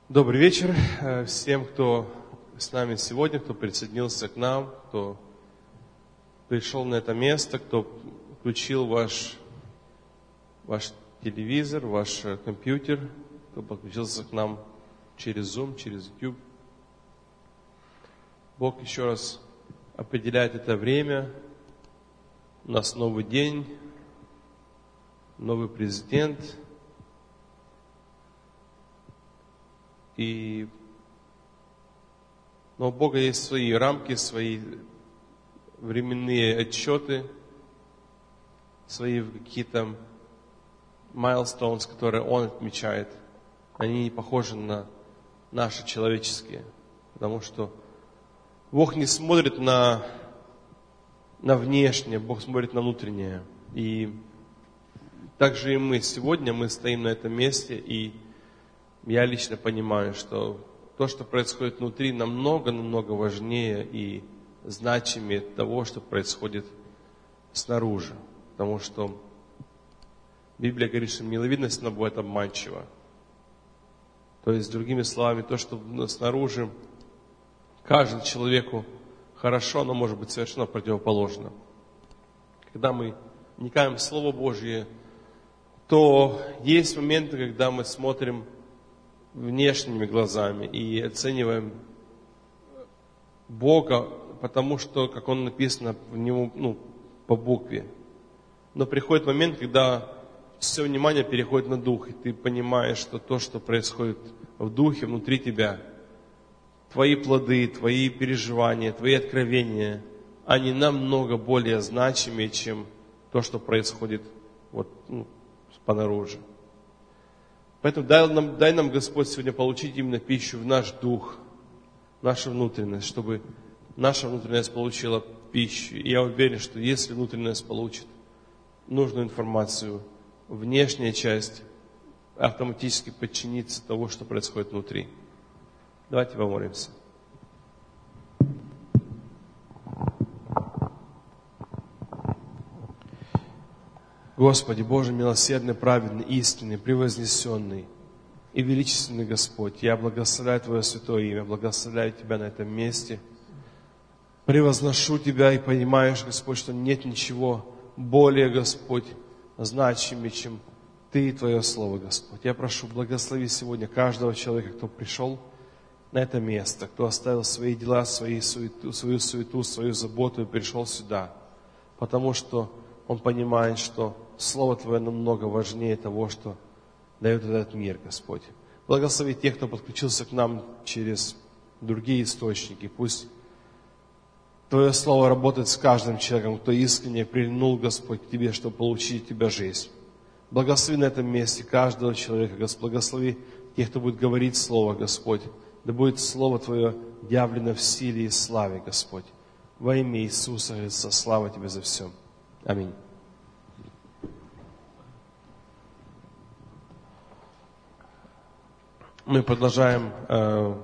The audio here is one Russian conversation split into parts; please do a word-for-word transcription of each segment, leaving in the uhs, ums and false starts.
Добрый вечер всем, кто с нами сегодня, кто присоединился к нам, кто пришел на это место, кто включил ваш, ваш телевизор, ваш компьютер, кто подключился к нам через Zoom, через YouTube. Бог еще раз определяет это время. У нас новый день, новый президент. И, но у Бога есть свои рамки, свои временные отчеты, свои какие-то milestones, которые Он отмечает. Они не похожи на наши человеческие, потому что Бог не смотрит на, на внешнее, Бог смотрит на внутреннее. И также и мы сегодня, мы стоим на этом месте, и я лично понимаю, что то, что происходит внутри, намного-намного важнее и значимее того, что происходит снаружи. Потому что Библия говорит, что миловидность, она бывает обманчива. То есть, другими словами, то, что снаружи кажется человеку хорошо, оно может быть совершенно противоположно. Когда мы вникаем в Слово Божье, то есть моменты, когда мы смотрим внешними глазами и оцениваем Бога, потому что, как Он написано в Нему, ну, по букве. Но приходит момент, когда все внимание переходит на дух, и ты понимаешь, что то, что происходит в духе, внутри тебя, твои плоды, твои переживания, твои откровения, они намного более значимые, чем то, что происходит вот, ну, понаружи. Поэтому дай нам, дай нам, Господь, сегодня получить именно пищу в наш дух, в нашу внутренность, чтобы наша внутренность получила пищу. И я уверен, что если внутренность получит нужную информацию, внешняя часть автоматически подчинится тому, что происходит внутри. Давайте помолимся. Господи, Боже милосердный, праведный, истинный, превознесенный и величественный Господь, я благословляю Твое святое имя, благословляю Тебя на этом месте, превозношу Тебя и понимаешь, Господь, что нет ничего более, Господь, значимее, чем Ты и Твое Слово, Господь. Я прошу, благослови сегодня каждого человека, кто пришел на это место, кто оставил свои дела, свои суету, свою суету, свою заботу и пришел сюда, потому что он понимает, что Слово Твое намного важнее того, что дает этот мир, Господь. Благослови тех, кто подключился к нам через другие источники. Пусть Твое Слово работает с каждым человеком, кто искренне прильнул, Господь, к Тебе, чтобы получить от Тебя жизнь. Благослови на этом месте каждого человека, Господь. Благослови тех, кто будет говорить Слово, Господь. Да будет Слово Твое явлено в силе и славе, Господь. Во имя Иисуса Христа, слава Тебе за все. Аминь. Мы продолжаем э,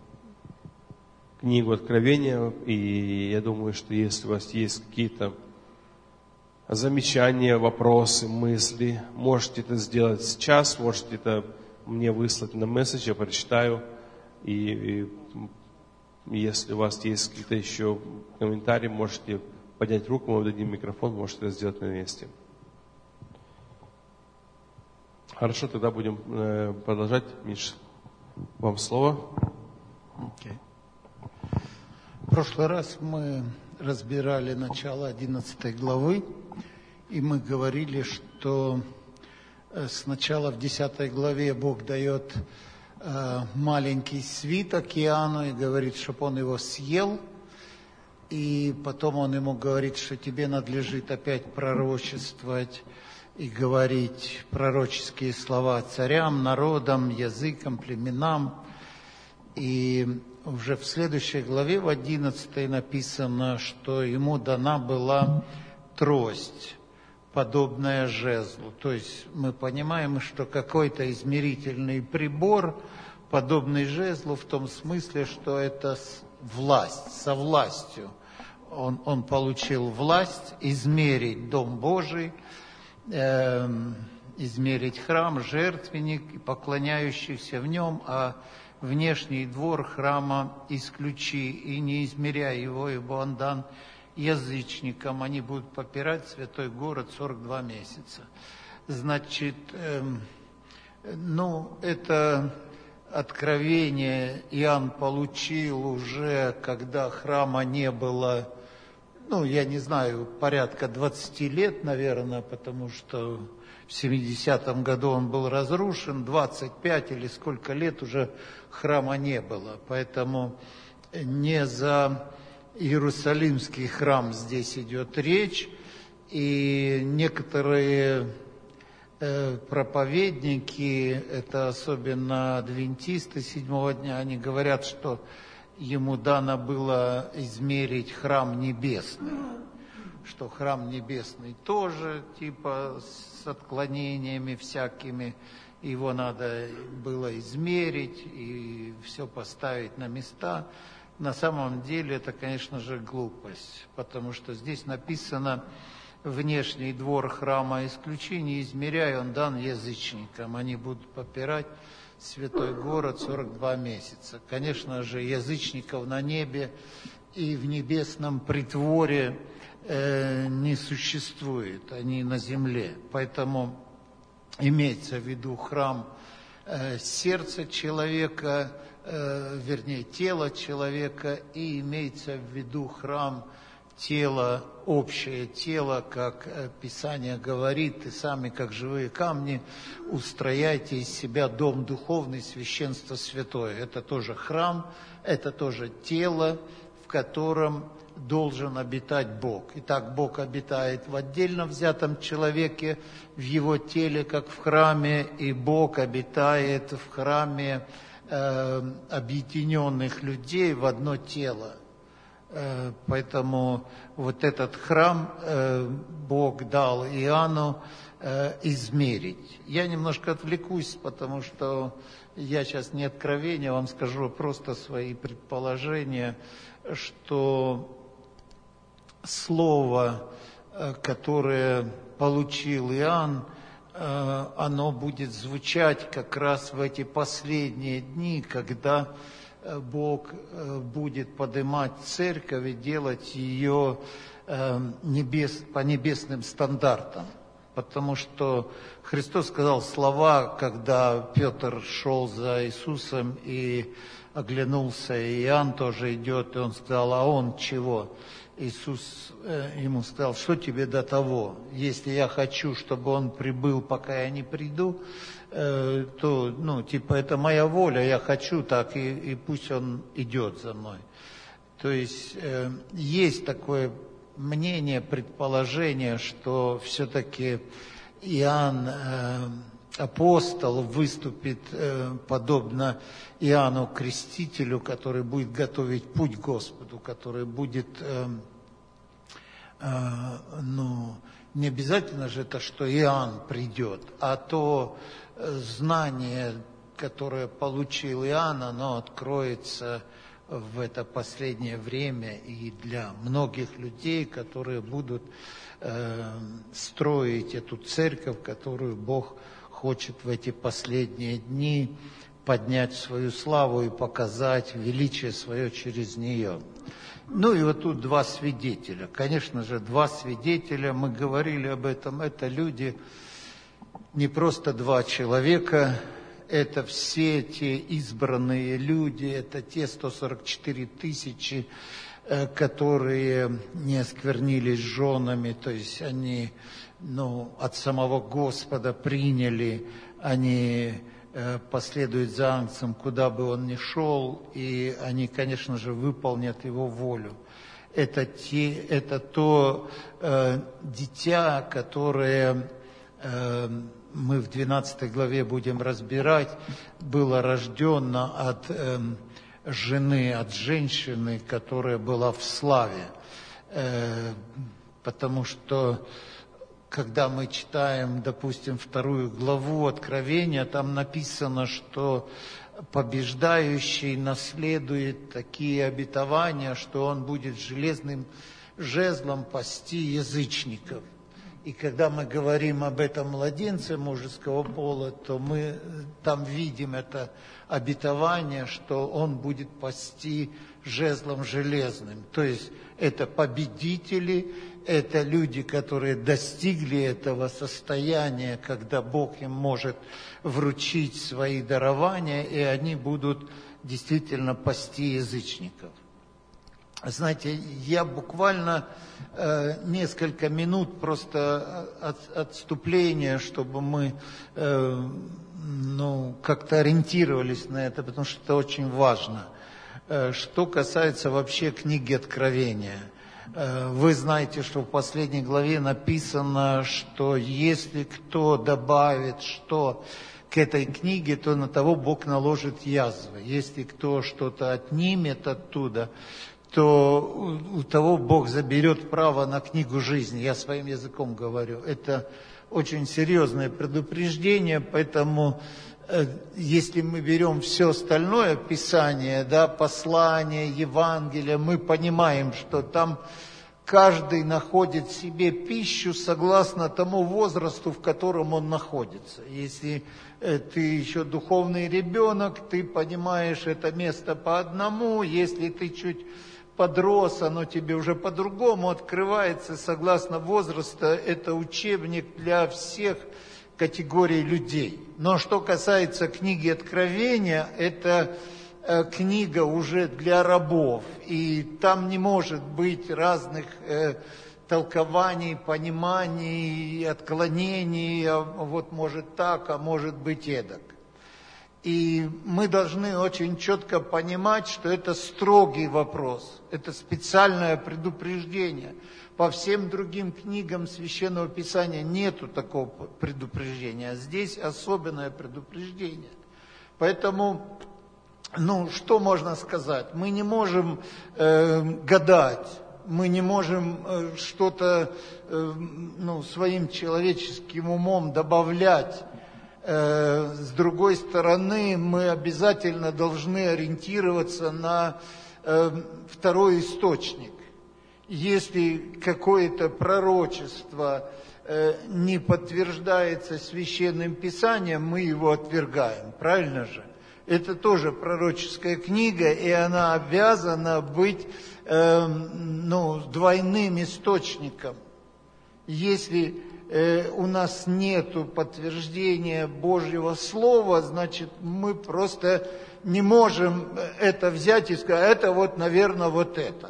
книгу Откровения, и я думаю, что если у вас есть какие-то замечания, вопросы, мысли, можете это сделать сейчас, можете это мне выслать на месседж, я прочитаю, и, и если у вас есть какие-то еще комментарии, можете поднять руку, мы дадим микрофон, можете это сделать на месте. Хорошо, тогда будем э, продолжать. Миш, вам слово. Okay. В прошлый раз мы разбирали начало одиннадцатой главы, и мы говорили, что сначала в десятой главе Бог дает э, маленький свиток Иоанну и говорит, чтобы он его съел, и потом он ему говорит, что тебе надлежит опять пророчествовать и говорить пророческие слова царям, народам, языкам, племенам. И уже в следующей главе, в одиннадцатой, написано, что ему дана была трость, подобная жезлу. То есть мы понимаем, что какой-то измерительный прибор, подобный жезлу, в том смысле, что это власть, со властью. Он, он получил власть измерить Дом Божий, измерить храм, жертвенник и поклоняющихся в нем, а внешний двор храма исключи, и не измеряй его, ибо он дан язычникам, они будут попирать святой город сорок два месяца. Значит, эм, ну, это откровение Иоанн получил уже, когда храма не было, ну, я не знаю, порядка двадцати лет, наверное, потому что в семидесятом году он был разрушен, двадцать пять или сколько лет уже храма не было. Поэтому не за Иерусалимский храм здесь идет речь, и некоторые э, проповедники, это особенно адвентисты седьмого дня, они говорят, что ему дано было измерить храм небесный, что храм небесный тоже типа с отклонениями всякими, его надо было измерить и все поставить на места. На самом деле это, конечно же, глупость, потому что здесь написано: внешний двор храма исключи, не измеряй, он дан язычникам, они будут попирать святой город сорок два месяца. Конечно же, язычников на небе и в небесном притворе э, не существует, они на земле. Поэтому имеется в виду храм э, сердца человека, э, вернее, тело человека, и имеется в виду храм тело, общее тело, как Писание говорит, и сами, как живые камни, устрояйте из себя дом духовный, священство святое. Это тоже храм, это тоже тело, в котором должен обитать Бог. Итак, Бог обитает в отдельно взятом человеке, в его теле, как в храме, и Бог обитает в храме э, объединенных людей в одно тело. Поэтому вот этот храм э, Бог дал Иоанну э, измерить. Я немножко отвлекусь, потому что я сейчас не откровение вам скажу, просто свои предположения, что слово, э, которое получил Иоанн, э, оно будет звучать как раз в эти последние дни, когда Бог будет поднимать церковь и делать ее небес, по небесным стандартам. Потому что Христос сказал слова, когда Петр шел за Иисусом и оглянулся, и Иоанн тоже идет, и он сказал: а он чего? Иисус ему сказал: что тебе до того? Если я хочу, чтобы он прибыл, пока я не приду, то, ну, типа, это моя воля, я хочу так, и, и пусть он идет за мной. То есть э, есть такое мнение, предположение, что все-таки Иоанн, э, апостол, выступит э, подобно Иоанну Крестителю, который будет готовить путь Господу, который будет, э, э, ну, не обязательно же это, что Иоанн придет, а то знание, которое получил Иоанн, оно откроется в это последнее время и для многих людей, которые будут э, строить эту церковь, которую Бог хочет в эти последние дни поднять свою славу и показать величие свое через нее. Ну и вот тут два свидетеля. Конечно же, два свидетеля, мы говорили об этом, это люди, не просто два человека, это все те избранные люди, это те сто сорок четыре тысячи, которые не осквернились женами, то есть они, ну, от самого Господа приняли, они последуют за Агнцем, куда бы он ни шел, и они, конечно же, выполнят его волю. Это, те, это то э, дитя, которое э, мы в двенадцатой главе будем разбирать, было рождено от э, жены, от женщины, которая была в славе. Э, потому что, когда мы читаем, допустим, вторую главу Откровения, там написано, что побеждающий наследует такие обетования, что он будет железным жезлом пасти язычников. И когда мы говорим об этом младенце мужеского пола, то мы там видим это обетование, что он будет пасти жезлом железным. То есть это победители, это люди, которые достигли этого состояния, когда Бог им может вручить свои дарования, и они будут действительно пасти язычников. Знаете, я буквально э, несколько минут просто от, отступления, чтобы мы э, ну, как-то ориентировались на это, потому что это очень важно. Э, что касается вообще книги Откровения. Э, вы знаете, что в последней главе написано, что если кто добавит что к этой книге, то на того Бог наложит язвы. Если кто что-то отнимет оттуда, то у того Бог заберет право на книгу жизни. Я своим языком говорю. Это очень серьезное предупреждение, поэтому э, если мы берем все остальное Писание, да, послание, Евангелие, мы понимаем, что там каждый находит себе пищу согласно тому возрасту, в котором он находится. Если э, ты еще духовный ребенок, ты понимаешь это место по одному, если ты чуть подрос, оно тебе уже по-другому открывается, согласно возраста, это учебник для всех категорий людей. Но что касается книги Откровения, это э, книга уже для рабов, и там не может быть разных э, толкований, пониманий, отклонений, а вот может так, а может быть эдак. И мы должны очень четко понимать, что это строгий вопрос, это специальное предупреждение. По всем другим книгам Священного Писания нету такого предупреждения, а здесь особенное предупреждение. Поэтому, ну, что можно сказать? Мы не можем э, гадать, мы не можем э, что-то э, ну, своим человеческим умом добавлять. С другой стороны, мы обязательно должны ориентироваться на второй источник. Если какое-то пророчество не подтверждается Священным Писанием, мы его отвергаем, правильно же? Это тоже пророческая книга, и она обязана быть ну, двойным источником. Если у нас нету подтверждения Божьего Слова, значит, мы просто не можем это взять и сказать, это вот, наверное, вот это.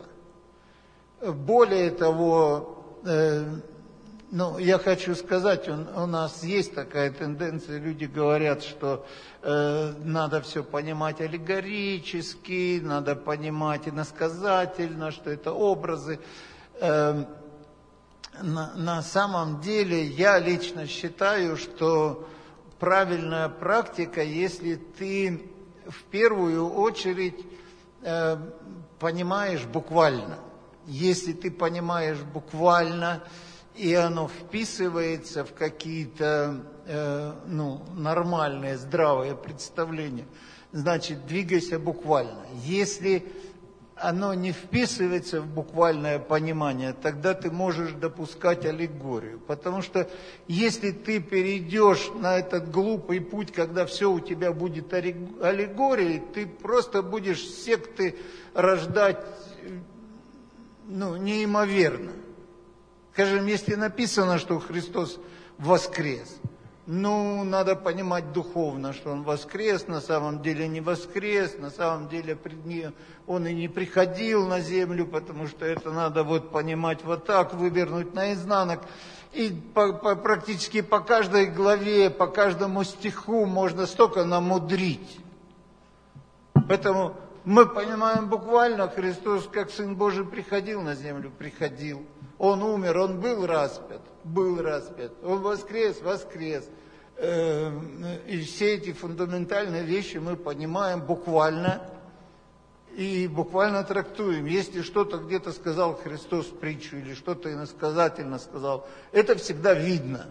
Более того, э, ну, я хочу сказать, у, у нас есть такая тенденция, люди говорят, что э, надо все понимать аллегорически, надо понимать иносказательно, что это образы. Э, На, на самом деле, я лично считаю, что правильная практика, если ты в первую очередь э, понимаешь буквально. Если ты понимаешь буквально, и оно вписывается в какие-то э, ну, нормальные, здравые представления, значит, двигайся буквально. Если оно не вписывается в буквальное понимание, тогда ты можешь допускать аллегорию. Потому что если ты перейдешь на этот глупый путь, когда все у тебя будет аллегорией, ты просто будешь секты рождать ну, неимоверно. Скажем, если написано, что Христос воскрес, ну, надо понимать духовно, что Он воскрес, на самом деле не воскрес, на самом деле Он и не приходил на землю, потому что это надо вот понимать вот так, вывернуть наизнанок. И по, по, практически по каждой главе, по каждому стиху можно столько намудрить. Поэтому мы понимаем буквально, Христос как Сын Божий приходил на землю, приходил. Он умер, Он был распят, был распят. Он воскрес, воскрес. И все эти фундаментальные вещи мы понимаем буквально и буквально трактуем. Если что-то где-то сказал Христос в притчу или что-то иносказательно сказал, это всегда видно.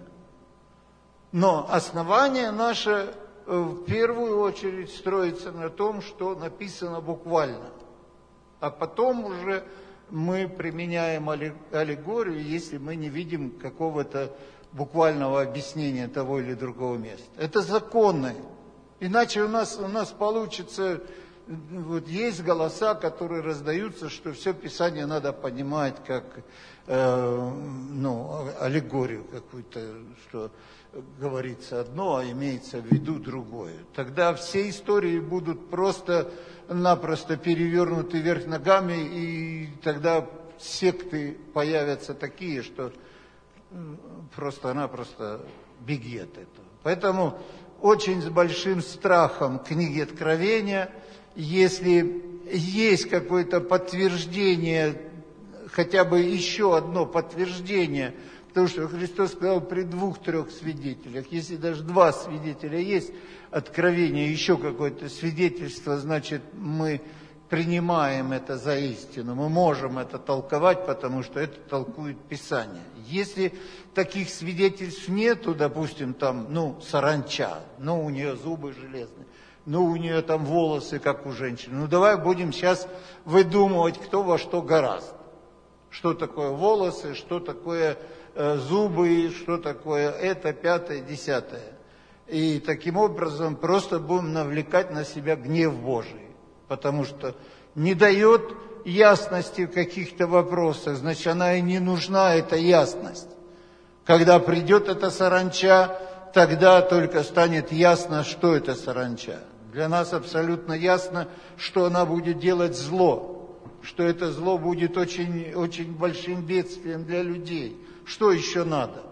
Но основание наше в первую очередь строится на том, что написано буквально. А потом уже мы применяем аллегорию, если мы не видим какого-то буквального объяснения того или другого места. Это законы. Иначе у нас, у нас получится, вот есть голоса, которые раздаются, что все Писание надо понимать как э, ну, аллегорию какую-то, что говорится одно, а имеется в виду другое. Тогда все истории будут просто-напросто перевернуты вверх ногами, и тогда секты появятся такие, что просто-напросто беги от этого. Поэтому очень с большим страхом книги Откровения, если есть какое-то подтверждение, хотя бы еще одно подтверждение, потому что Христос сказал при двух-трех свидетелях, если даже два свидетеля есть, Откровение, еще какое-то свидетельство, значит, мы принимаем это за истину, мы можем это толковать, потому что это толкует Писание. Если таких свидетельств нету, допустим, там, ну, саранча, ну, у нее зубы железные, ну, у нее там волосы, как у женщины, ну, давай будем сейчас выдумывать, кто во что гораст. Что такое волосы, что такое э, зубы, что такое это, пятое, десятое. И таким образом просто будем навлекать на себя гнев Божий. Потому что не дает ясности в каких-то вопросах, значит, она и не нужна, эта ясность. Когда придет эта саранча, тогда только станет ясно, что это саранча. Для нас абсолютно ясно, что она будет делать зло, что это зло будет очень, очень большим бедствием для людей. Что еще надо?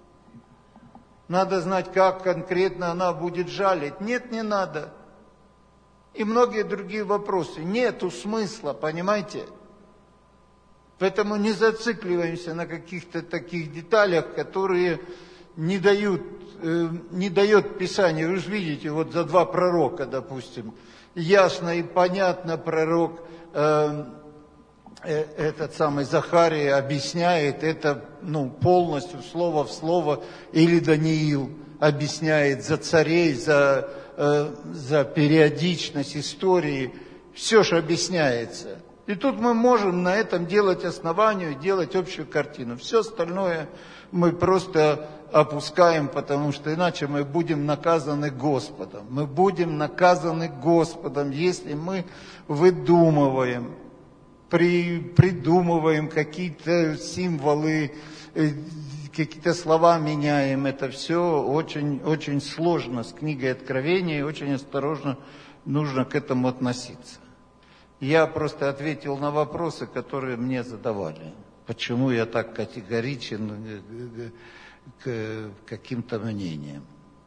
Надо знать, как конкретно она будет жалить. Нет, не надо. И многие другие вопросы. Нету смысла, понимаете? Поэтому не зацикливаемся на каких-то таких деталях, которые не дают, э, не дает Писание. Вы же видите, вот за два пророка, допустим, ясно и понятно пророк, э, э, этот самый Захарий объясняет это, ну, полностью, слово в слово, или Даниил объясняет за царей, за... за периодичность истории, все же объясняется. И тут мы можем на этом делать основание, делать общую картину. Все остальное мы просто опускаем, потому что иначе мы будем наказаны Господом. Мы будем наказаны Господом, если мы выдумываем, при, придумываем какие-то символы, какие-то слова меняем, это все очень, очень сложно с книгой Откровения, и очень осторожно нужно к этому относиться. Я просто ответил на вопросы, которые мне задавали. Почему я так категоричен к каким-то мнениям.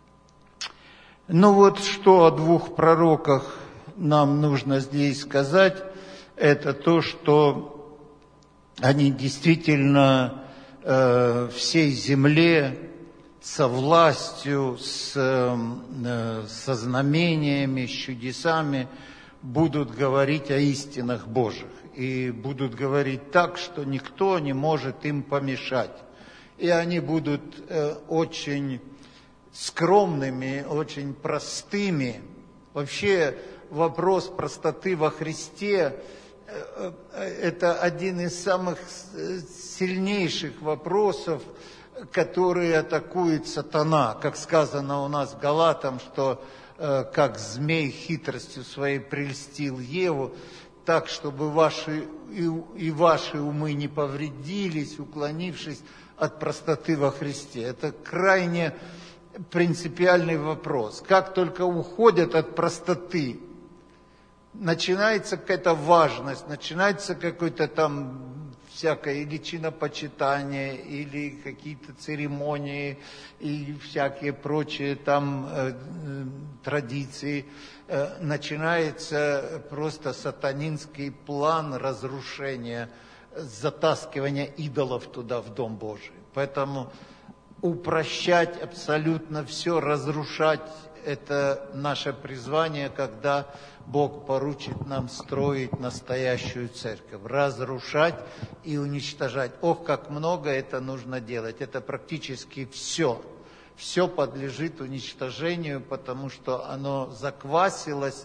Ну вот, что о двух пророках нам нужно здесь сказать, это то, что они действительно всей земле со властью, с, со знамениями, с чудесами будут говорить о истинах Божьих. И будут говорить так, что никто не может им помешать. И они будут очень скромными, очень простыми. Вообще вопрос простоты во Христе – это один из самых сильнейших вопросов, которые атакует сатана. Как сказано у нас в Галатам, что э, как змей хитростью своей прельстил Еву, так, чтобы ваши и, и ваши умы не повредились, уклонившись от простоты во Христе. Это крайне принципиальный вопрос. Как только уходят от простоты, начинается какая-то важность, начинается какой-то там всякое или чинопочитание, или какие-то церемонии, и всякие прочие там э, э, традиции. Э, начинается просто сатанинский план разрушения, затаскивания идолов туда, в Дом Божий. Поэтому упрощать абсолютно все, разрушать – это наше призвание, когда Бог поручит нам строить настоящую церковь, разрушать и уничтожать. Ох, как много это нужно делать. Это практически все. Все подлежит уничтожению, потому что оно заквасилось,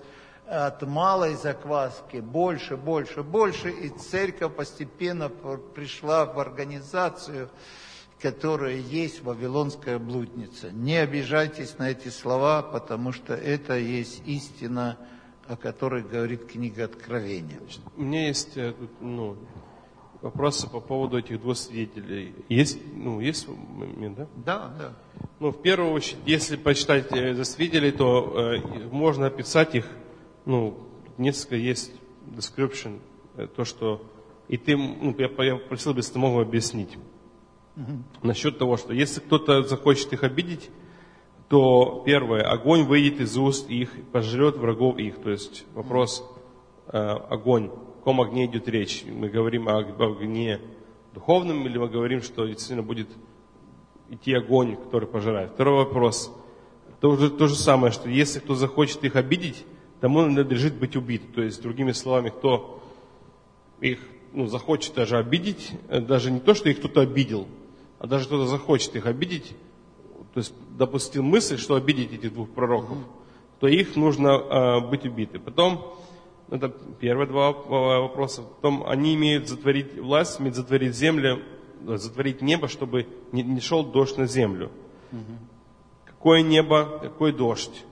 от малой закваски больше, больше, больше, и церковь постепенно пришла в организацию, которая есть вавилонская блудница. Не обижайтесь на эти слова, потому что это есть истина, о которой говорит книга Откровения. У меня есть ну, вопросы по поводу этих двух свидетелей. Есть, ну, есть момент, да? Да, да. Ну, в первую очередь, если почитать за свидетелей, то э, можно описать их, ну, несколько есть description, э, то, что... И ты, ну, я, я просил бы, если ты мог объяснить. Uh-huh. Насчет того, что если кто-то захочет их обидеть, то первое, огонь выйдет из уст их и пожрет врагов их. То есть вопрос, э, огонь, о каком огне идет речь? Мы говорим о огне духовном или мы говорим, что действительно будет идти огонь, который пожирает? Второй вопрос, то же, то же самое, что если кто захочет их обидеть, тому надлежит быть убит. То есть, другими словами, кто их ну, захочет даже обидеть, даже не то, что их кто-то обидел, а даже кто-то захочет их обидеть, то есть допустил мысль, что обидеть этих двух пророков, mm-hmm. то их нужно э, быть убиты. Потом, это первые два вопроса, потом они имеют затворить власть, имеют затворить землю, затворить небо, чтобы не, не шел дождь на землю. Mm-hmm. Какое небо, какой дождь?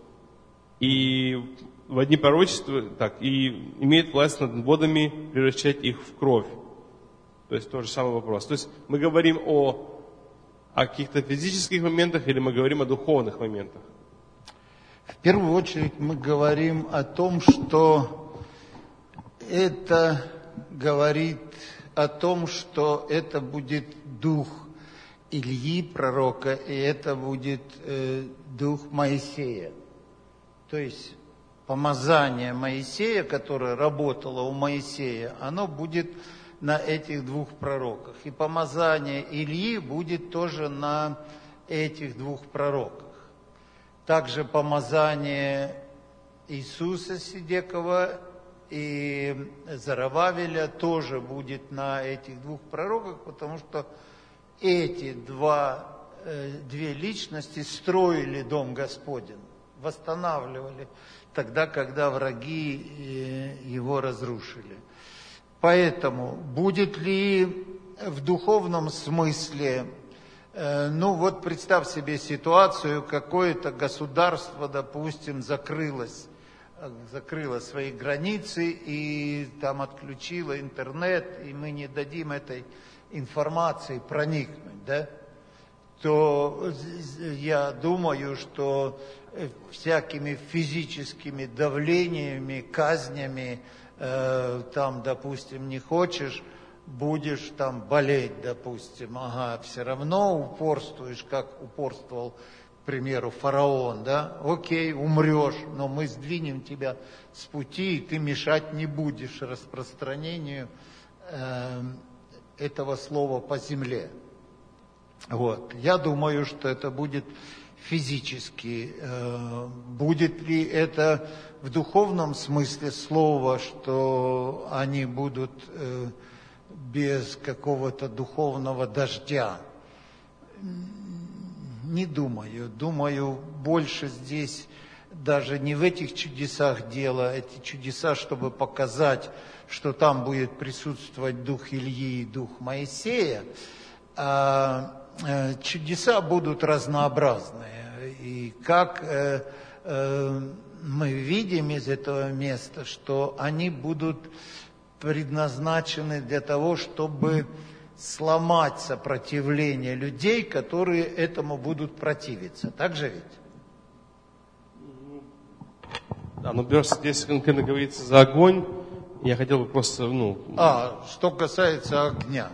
И в одни пророчества, так, и имеет власть над водами превращать их в кровь. То есть тот же самый вопрос. То есть мы говорим о о каких-то физических моментах или мы говорим о духовных моментах? В первую очередь мы говорим о том, что это говорит о том, что это будет дух Ильи, пророка, и это будет э, дух Моисея. То есть помазание Моисея, которое работало у Моисея, оно будет на этих двух пророках. И помазание Ильи будет тоже на этих двух пророках. Также помазание Иисуса Сидекова и Зарававеля тоже будет на этих двух пророках, потому что эти два, две личности строили Дом Господень, восстанавливали тогда, когда враги его разрушили. Поэтому будет ли в духовном смысле, э, ну вот представь себе ситуацию, какое-то государство, допустим, закрылось, закрыло свои границы и там отключило интернет, и мы не дадим этой информации проникнуть, да? То я думаю, что всякими физическими давлениями, казнями, там, допустим, не хочешь, будешь там болеть, допустим, ага, все равно упорствуешь, как упорствовал, к примеру, фараон, да, окей, умрешь, но мы сдвинем тебя с пути, и ты мешать не будешь распространению э, этого слова по земле. Вот, я думаю, что это будет физически. Э, будет ли это в духовном смысле слова, что они будут э, без какого-то духовного дождя? Не думаю. Думаю, больше здесь даже не в этих чудесах дело. Эти чудеса, чтобы показать, что там будет присутствовать дух Ильи и дух Моисея, а э, чудеса будут разнообразные. И как э, э, мы видим из этого места, что они будут предназначены для того, чтобы сломать сопротивление людей, которые этому будут противиться. Так же ведь? Да, но здесь конкретно говорится за огонь. Я хотел бы просто, ну... А, что касается огня.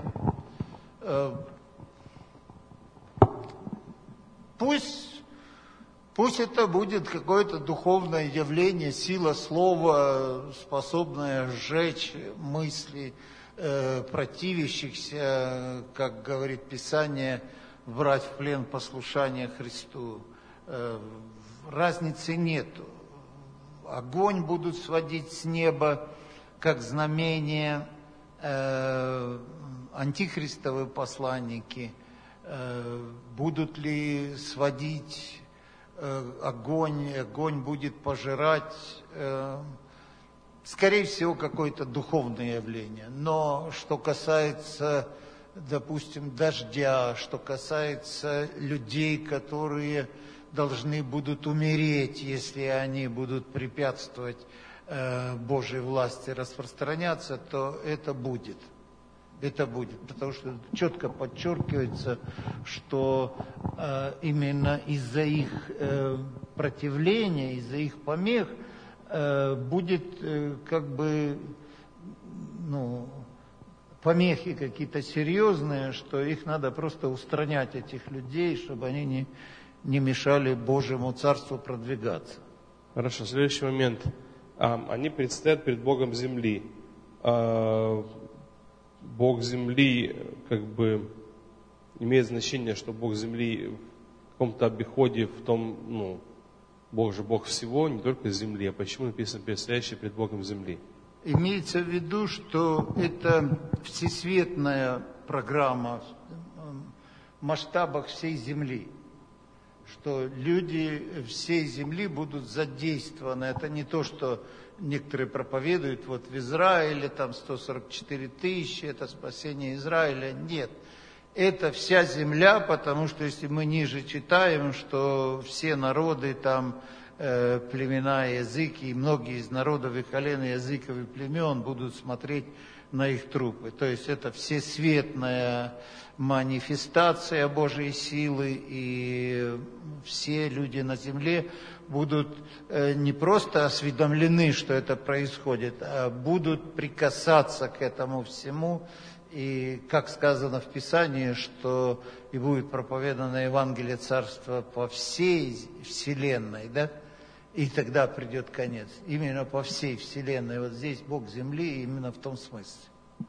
Пусть, пусть это будет какое-то духовное явление, сила слова, способная сжечь мысли э, противящихся, как говорит Писание, брать в плен послушание Христу. Э, разницы нету. Огонь будут сводить с неба, как знамение, э, антихристовые посланники. Э, будут ли сводить э, огонь, огонь будет пожирать, э, скорее всего, какое-то духовное явление. Но что касается, допустим, дождя, что касается людей, которые должны будут умереть, если они будут препятствовать э, Божьей власти распространяться, то это будет. Это будет, потому что четко подчеркивается, что э, именно из-за их э, противления, из-за их помех э, будет э, как бы, ну, помехи какие-то серьезные, что их надо просто устранять, этих людей, чтобы они не, не мешали Божьему Царству продвигаться. Хорошо, следующий момент. Они предстоят перед Богом земли. Бог земли как бы имеет значение, что Бог земли в каком-то обиходе, в том, ну, Бог же Бог всего, не только земли. А почему написано предстоящий перед Богом земли? Имеется в виду, что это всесветная программа в масштабах всей земли, что люди всей земли будут задействованы. Это не то, что некоторые проповедуют, вот в Израиле там сто сорок четыре тысячи, это спасение Израиля. Нет, это вся земля, потому что если мы ниже читаем, что все народы там, э, племена, языки, и многие из народов и колен, и языков и племен будут смотреть на их трупы. То есть это всесветная манифестация Божьей силы, и все люди на земле будут не просто осведомлены, что это происходит, а будут прикасаться к этому всему. И как сказано в Писании, что и будет проповедано Евангелие Царства по всей вселенной, да? И тогда придет конец. Именно по всей вселенной. Вот здесь Бог земли именно в том смысле.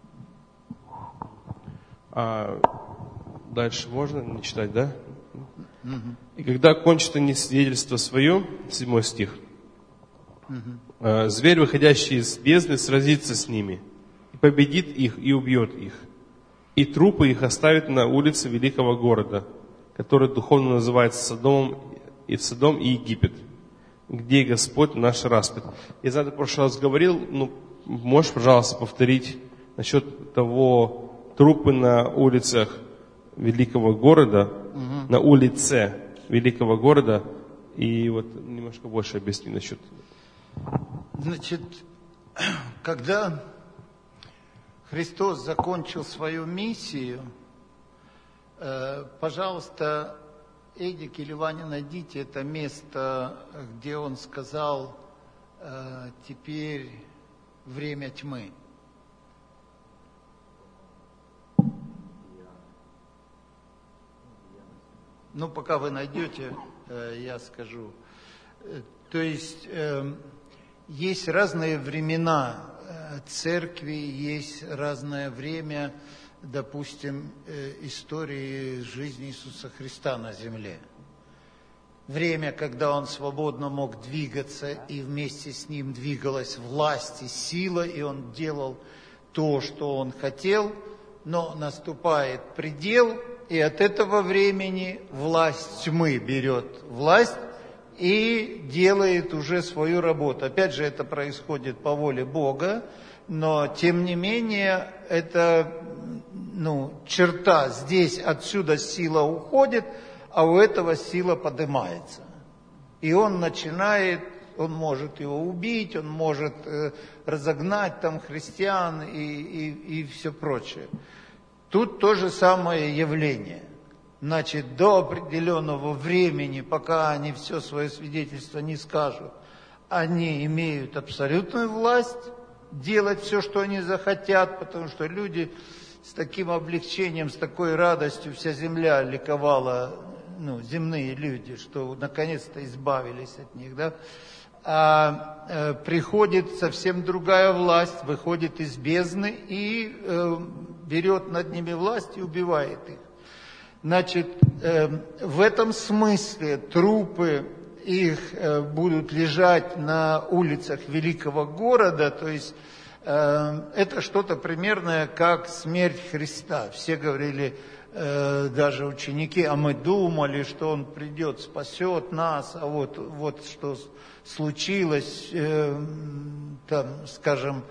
А дальше можно не читать, да? Угу. И когда кончит они свидетельство свое, седьмой стих, угу. Зверь, выходящий из бездны, сразится с ними, и победит их, и убьет их. И трупы их оставит на улице великого города, который духовно называется Содомом, и Содом и Египет, где Господь наш распят. Я знаю, ты в прошлый раз говорил, ну, можешь, пожалуйста, повторить насчет того, трупы на улицах великого города, угу. на улице великого города, и вот немножко больше объясни насчет. Значит, когда Христос закончил свою миссию, э, пожалуйста, Эдик или Ваня, найдите это место, где он сказал, э, теперь время тьмы. Ну, пока вы найдете, э, я скажу. То есть, э, есть разные времена церкви, есть разное время, допустим, э, истории жизни Иисуса Христа на земле. Время, когда Он свободно мог двигаться, и вместе с Ним двигалась власть и сила, и Он делал то, что Он хотел, но наступает предел, и от этого времени власть тьмы берет власть и делает уже свою работу. Опять же, это происходит по воле Бога, но тем не менее, это, ну, черта. Здесь отсюда сила уходит, а у этого сила поднимается. И он начинает, он может его убить, он может э, разогнать там христиан и, и, и все прочее. Тут то же самое явление. Значит, до определенного времени, пока они все свое свидетельство не скажут, они имеют абсолютную власть делать все, что они захотят, потому что люди с таким облегчением, с такой радостью, вся земля ликовала, ну, земные люди, что наконец-то избавились от них, да? А э, приходит совсем другая власть, выходит из бездны и э, берет над ними власть и убивает их. Значит, э, в этом смысле трупы их э, будут лежать на улицах великого города, то есть Это что-то примерное, как смерть Христа. Все говорили, даже ученики, а мы думали, что Он придет, спасет нас, а вот, вот что случилось, там, скажем,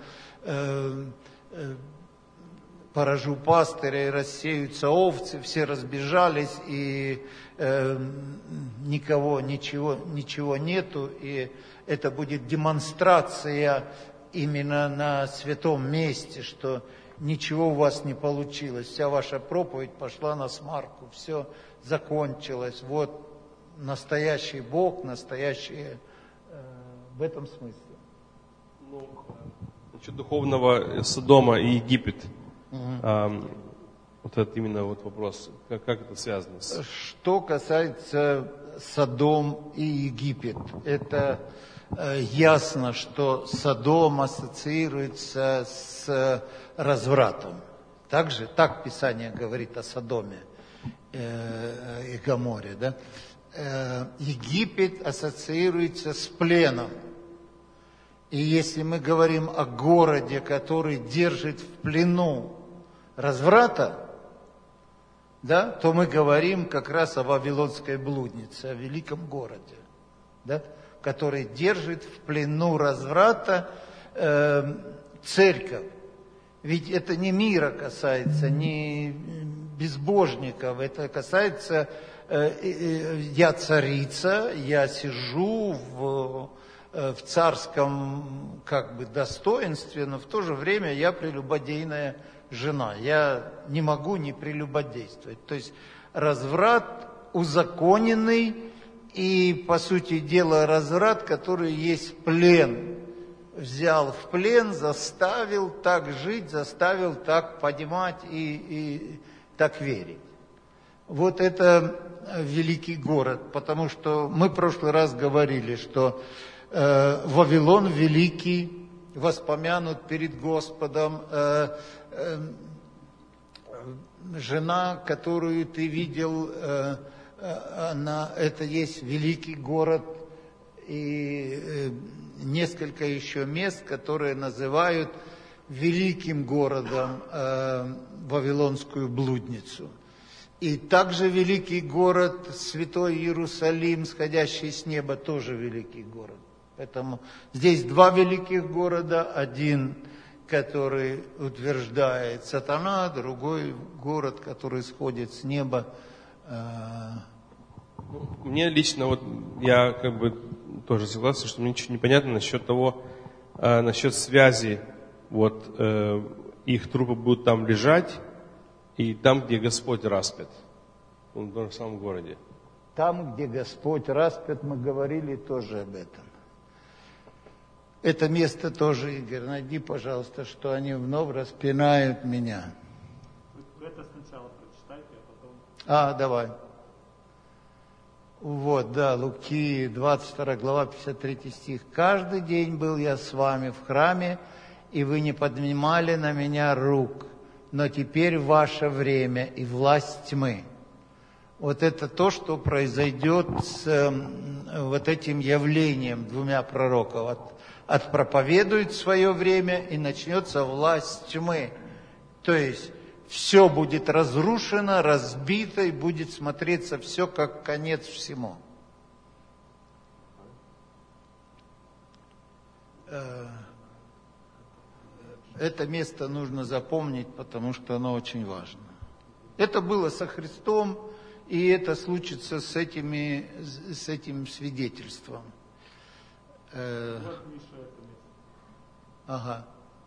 поражу пастыря и рассеются овцы, все разбежались, и никого, ничего, ничего нету, и это будет демонстрация именно на святом месте, что ничего у вас не получилось, вся ваша проповедь пошла на смарку, все закончилось. Вот настоящий Бог, настоящий э, в этом смысле. Ну, насчет духовного Содома и Египет. Угу. А, вот это именно вот вопрос, как, как это связано? С... Что касается Содом и Египет, это э, ясно, что Содом ассоциируется с развратом. Также, так Писание говорит о Содоме э, и Гоморе, да? Э, Египет ассоциируется с пленом. И если мы говорим о городе, который держит в плену разврата, да, то мы говорим как раз о вавилонской блуднице, о великом городе, да, который держит в плену разврата э, церковь. Ведь это не мира касается, не безбожников, это касается, э, э, я царица, я сижу в, э, в царском как бы достоинстве, но в то же время я прелюбодейная жена, я не могу не прелюбодействовать. То есть разврат узаконенный и, по сути дела, разврат, который есть плен. Взял в плен, заставил так жить, заставил так понимать и, и так верить. Вот это великий город, потому что мы в прошлый раз говорили, что э, Вавилон великий, воспомянут перед Господом, э, э, жена, которую ты видел, э, она, это есть великий город, и э, несколько еще мест, которые называют великим городом э, Вавилонскую блудницу. И также великий город, святой Иерусалим, сходящий с неба, тоже великий город. Поэтому здесь два великих города, один, который утверждает сатана, другой город, который сходит с неба. Мне лично, вот я как бы тоже согласен, что мне ничего не понятно насчет того, э, насчет связи, вот э, их трупы будут там лежать, и там, где Господь распят, в том самом городе. Там, где Господь распят, мы говорили тоже об этом. Это место тоже, Игорь, найди, пожалуйста, что они вновь распинают меня. Вы это сначала прочитайте, а потом... А, давай. Вот, да, Луки, двадцать вторая глава, пятьдесят третий стих. «Каждый день был я с вами в храме, и вы не поднимали на меня рук, но теперь ваше время и власть тьмы». Вот это то, что произойдет с э, вот этим явлением двумя пророков. От, отпроповедует свое время, и начнется власть тьмы. То есть все будет разрушено, разбито, и будет смотреться все как конец всему. Это место нужно запомнить, потому что оно очень важно. Это было со Христом, и это случится с, этими, с этим свидетельством. Ага.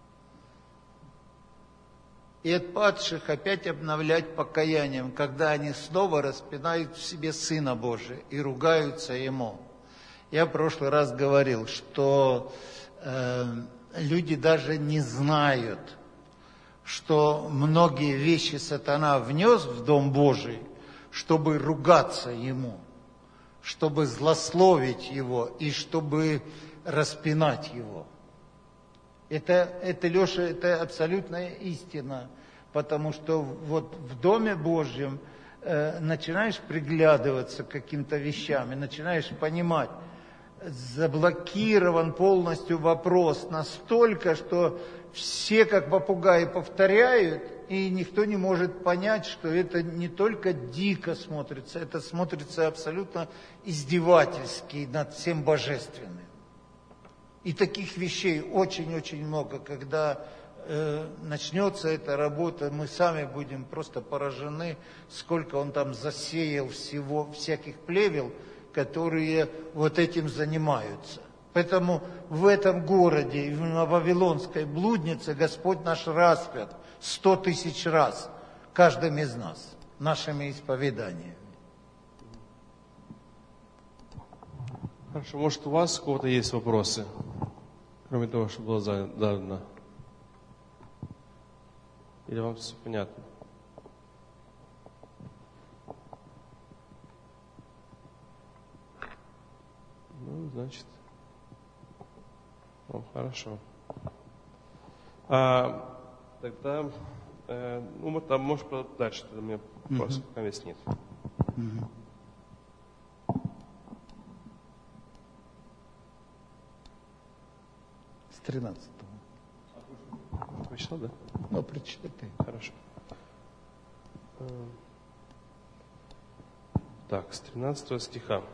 И от падших опять обновлять покаянием, когда они снова распинают в себе Сына Божия и ругаются Ему. Я в прошлый раз говорил, что э, люди даже не знают, что многие вещи сатана внес в Дом Божий, чтобы ругаться Ему, чтобы злословить Его и чтобы распинать Его. Это, это, Леша, это абсолютная истина, потому что вот в Доме Божьем э, начинаешь приглядываться к каким-то вещам и начинаешь понимать, заблокирован полностью вопрос настолько, что все как попугаи повторяют, и никто не может понять, что это не только дико смотрится, это смотрится абсолютно издевательски над всем божественным. И таких вещей очень-очень много. Когда э, начнется эта работа, мы сами будем просто поражены, сколько он там засеял всего, всяких плевел, которые вот этим занимаются. Поэтому в этом городе, на Вавилонской блуднице, Господь наш распят сто тысяч раз каждым из нас, нашими исповеданиями. Хорошо, может, у вас у кого-то есть вопросы, кроме того, что было задано? Или вам все понятно? Ну, значит, ну, хорошо. А, тогда, э, ну, вот там, может, дальше, тогда у меня вопросов mm-hmm. пока весь нет. Mm-hmm. С тринадцатого. Прочитал, да? Ну, прочитай ты. Хорошо. Так, с тринадцатого стиха.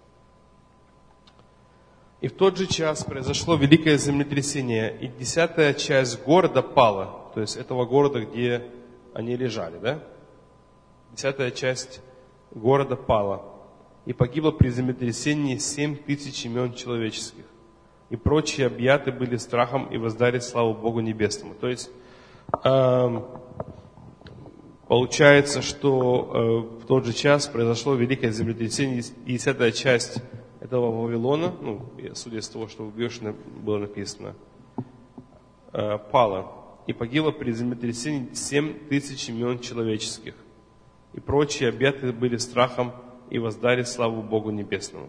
«И в тот же час произошло великое землетрясение, и десятая часть города пала». То есть этого города, где они лежали, да? Десятая часть города пала. «И погибло при землетрясении семь тысяч имен человеческих. И прочие объяты были страхом и воздали славу Богу Небесному». То есть э, получается, что э, в тот же час произошло великое землетрясение, и десятая часть этого Вавилона, ну, судя из того, что в Биошне было написано, э, пала. И погибло при землетрясении семь тысяч имен человеческих. И прочие объяты были страхом и воздали славу Богу Небесному.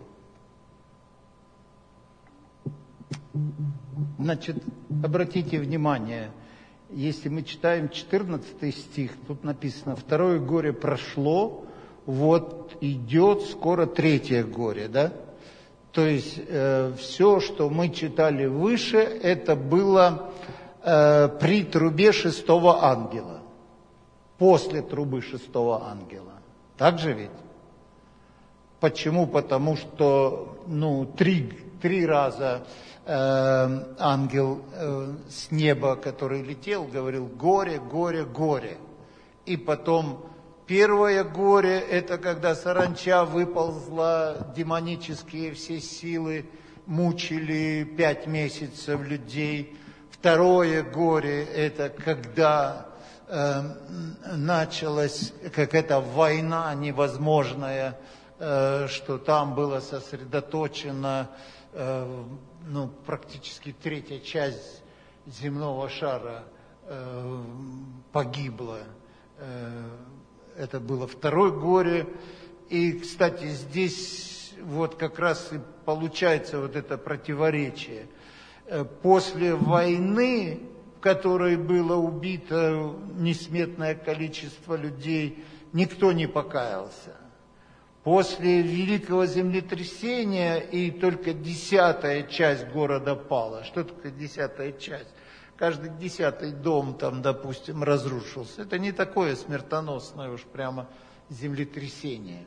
Значит, обратите внимание, если мы читаем четырнадцатый стих, тут написано: «Второе горе прошло, вот идет скоро третье горе», да? То есть э, все, что мы читали выше, это было э, при трубе шестого ангела, после трубы шестого ангела. Так же ведь? Почему? Потому что, ну, три, три раза э, ангел э, с неба, который летел, говорил: горе, горе, горе. И потом первое горе, это когда саранча выползла, демонические все силы мучили пять месяцев людей. Второе горе, это когда э, началась какая-то война невозможная, э, что там было сосредоточено, э, ну, практически третья часть земного шара э, погибла. Э, Это было второе горе. И, кстати, здесь вот как раз и получается вот это противоречие. После войны, в которой было убито несметное количество людей, никто не покаялся. После великого землетрясения и только десятая часть города пала. Что такое десятая часть? Каждый десятый дом там, допустим, разрушился. Это не такое смертоносное уж прямо землетрясение.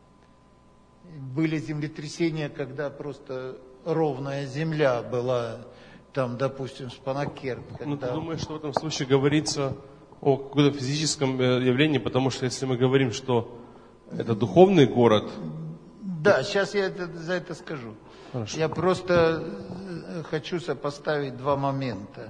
Были землетрясения, когда просто ровная земля была, там, допустим, Спанакерт. Когда... Ну, ты думаешь, что в этом случае говорится о каком-то физическом явлении, потому что если мы говорим, что это духовный город... Да, сейчас я это, за это скажу. Хорошо. Я просто хочу сопоставить два момента.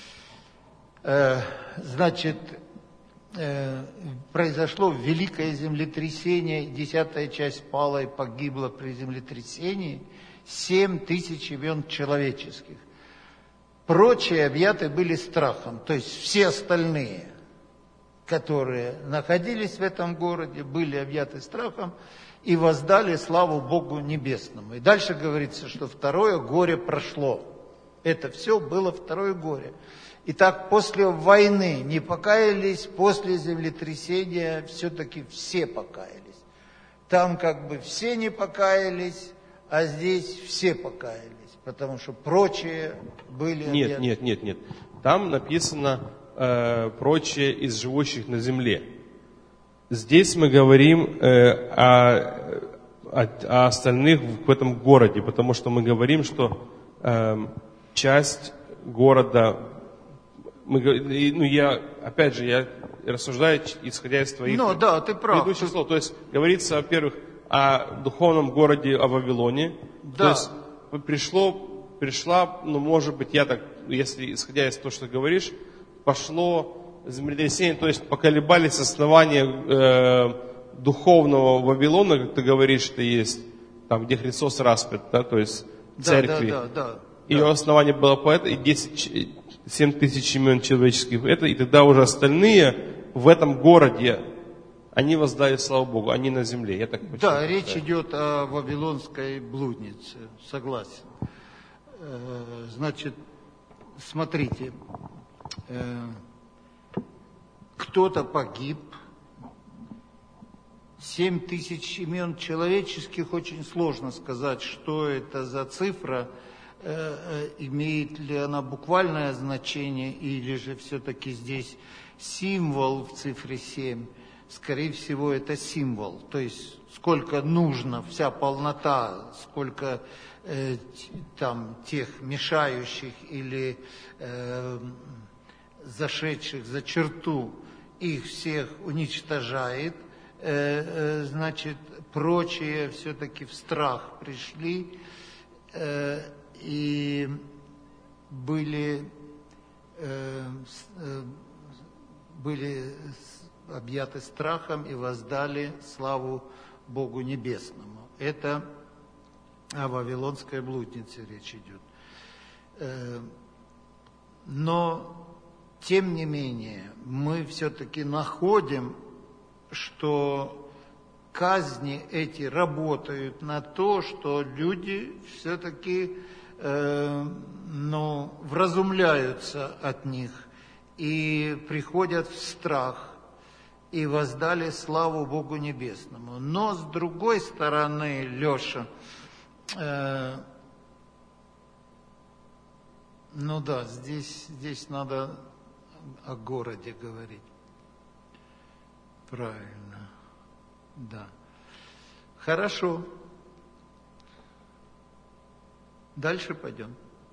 Значит, произошло великое землетрясение, десятая часть пала и погибла при землетрясении, семь тысяч имен человеческих. Прочие объяты были страхом, то есть все остальные, которые находились в этом городе, были объяты страхом и воздали славу Богу Небесному. И дальше говорится, что второе горе прошло. Это все было второе горе. Итак, после войны не покаялись, после землетрясения все-таки все покаялись. Там как бы все не покаялись, а здесь все покаялись, потому что прочие были... Нет, объяты. нет, нет, нет. Там написано э, «прочие из живущих на земле». Здесь мы говорим э, о, о, о остальных в этом городе, потому что мы говорим, что э, часть города... Мы, ну, я, опять же, я рассуждаю, исходя из твоих Ну, да, ты прав. предыдущих слов. То есть говорится, во-первых, о духовном городе, о Вавилоне. Да. То есть пришло, пришла, ну, может быть, я так, если исходя из того, что ты говоришь, пошло землетрясение, то есть поколебались основания э, духовного Вавилона, как ты говоришь, что есть, там, где Христос распят, да, то есть церкви. Да, да, да, да. Ее да. основание было по это, и десять, семь тысяч имен человеческих, это, и тогда уже остальные в этом городе, они воздали славу Богу, они на земле. Я так Да, почему-то, речь да. идет о вавилонской блуднице, согласен. Значит, смотрите, кто-то погиб, семь тысяч имен человеческих, очень сложно сказать, что это за цифра, имеет ли она буквальное значение, или же все-таки здесь символ в цифре семь. Скорее всего, это символ, то есть сколько нужно, вся полнота, сколько э, там тех мешающих или э, зашедших за черту, их всех уничтожает, э, э, значит, прочие все-таки в страх пришли э, и были, э, э, были объяты страхом и воздали славу Богу Небесному. Это о вавилонской блуднице речь идет. Но, тем не менее, мы все-таки находим, что казни эти работают на то, что люди все-таки э, ну, вразумляются от них и приходят в страх, и воздали славу Богу Небесному. Но с другой стороны, Леша, э, ну да, здесь, здесь надо о городе говорить. Правильно, да. Хорошо. Дальше пойдем.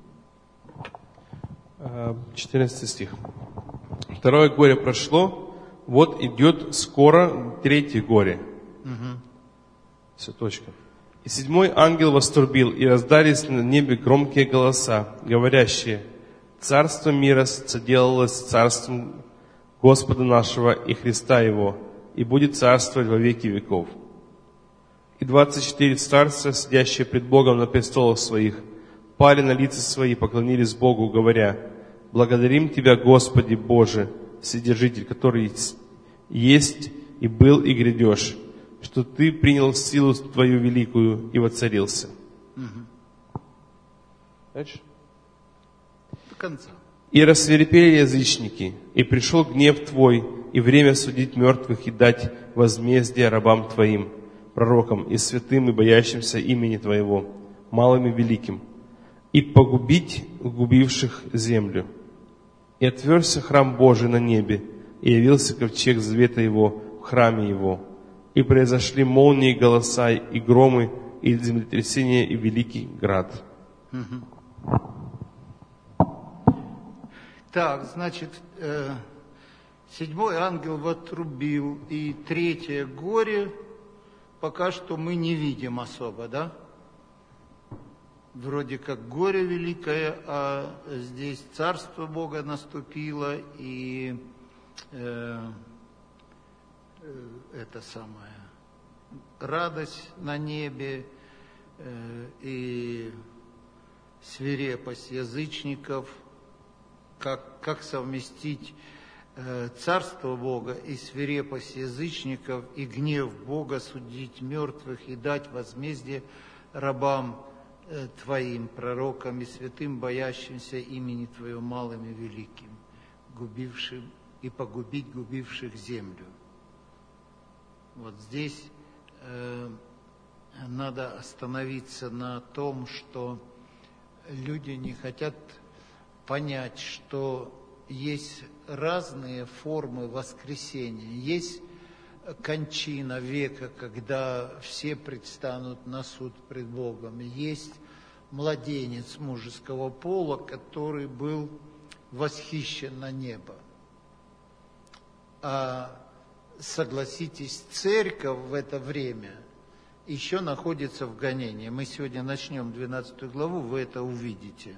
четырнадцатый стих. Второе горе прошло, вот идет скоро третье горе. Угу. Все, точка. И седьмой ангел вострубил, и раздались на небе громкие голоса, говорящие: Царство мира соделалось царством Господа нашего и Христа Его, и будет царствовать во веки веков. И двадцать четыре старца, сидящие пред Богом на престолах своих, пали на лица свои, поклонились Богу, говоря: Благодарим Тебя, Господи Боже, Вседержитель, который есть и был и грядешь, что Ты принял силу Твою великую и воцарился. Угу. Дальше. До конца. И рассвирепели язычники, и пришел гнев Твой, и время судить мертвых и дать возмездие рабам Твоим, пророкам и святым и боящимся имени Твоего, малым и великим, и погубить губивших землю. И отверзся храм Божий на небе, и явился ковчег завета Его в храме Его. И произошли молнии, и голоса, и громы, и землетрясения, и великий град. Угу. Так, значит, э, седьмой ангел вотрубил, и третье горе пока что мы не видим особо, да? Вроде как горе великое, а здесь царство Бога наступило, и э, э, это самое, радость на небе, э, и свирепость язычников. Как, как совместить э, царство Бога и свирепость язычников, и гнев Бога судить мертвых и дать возмездие рабам э, Твоим, пророкам и святым, боящимся имени Твоего, малым и великим, губившим и погубить губивших землю. Вот здесь э, надо остановиться на том, что люди не хотят понять, что есть разные формы воскресения. Есть кончина века, когда все предстанут на суд пред Богом. Есть младенец мужеского пола, который был восхищен на небо. А согласитесь, церковь в это время еще находится в гонении. Мы сегодня начнем двенадцатую главу, вы это увидите.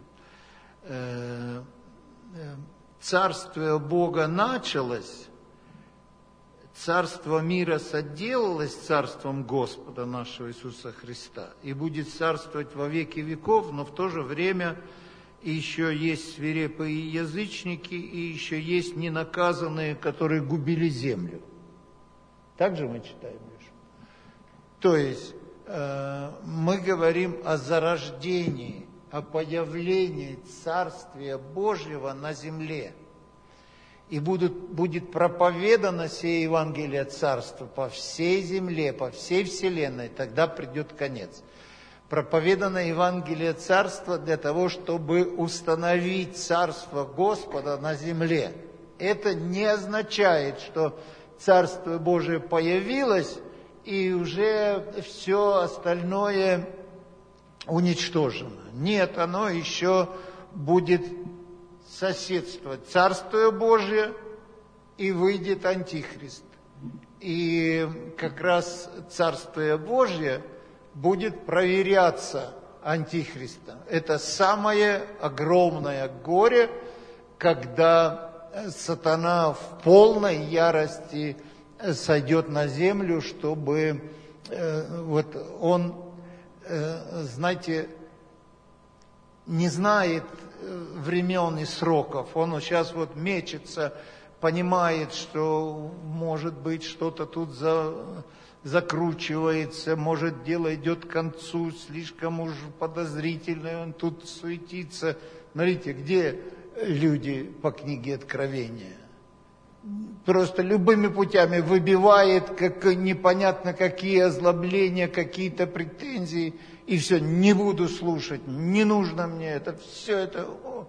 Царствие Бога началось, царство мира соделалось царством Господа нашего Иисуса Христа и будет царствовать во веки веков, но в то же время еще есть свирепые язычники и еще есть ненаказанные, которые губили землю. Так же мы читаем, Леша? То есть э, мы говорим о зарождении, о появлении Царствия Божьего на земле. И будут, будет проповедано сие Евангелие Царства по всей земле, по всей вселенной, тогда придет конец. Проповедано Евангелие Царства для того, чтобы установить Царство Господа на земле. Это не означает, что Царство Божие появилось, и уже все остальное уничтожено. Нет, оно еще будет соседствовать. Царствие Божие, и выйдет Антихрист. И как раз Царствие Божие будет проверяться Антихристом. Это самое огромное горе, когда сатана в полной ярости сойдет на землю, чтобы э, вот он, э, знаете, не знает времен и сроков. Он сейчас вот мечется, понимает, что может быть что-то тут за, закручивается, может дело идет к концу, слишком уж подозрительно, он тут суетится. Смотрите, где люди по книге Откровения? Просто любыми путями выбивает, как непонятно какие озлобления, какие-то претензии, и все, не буду слушать, не нужно мне это, все это, о,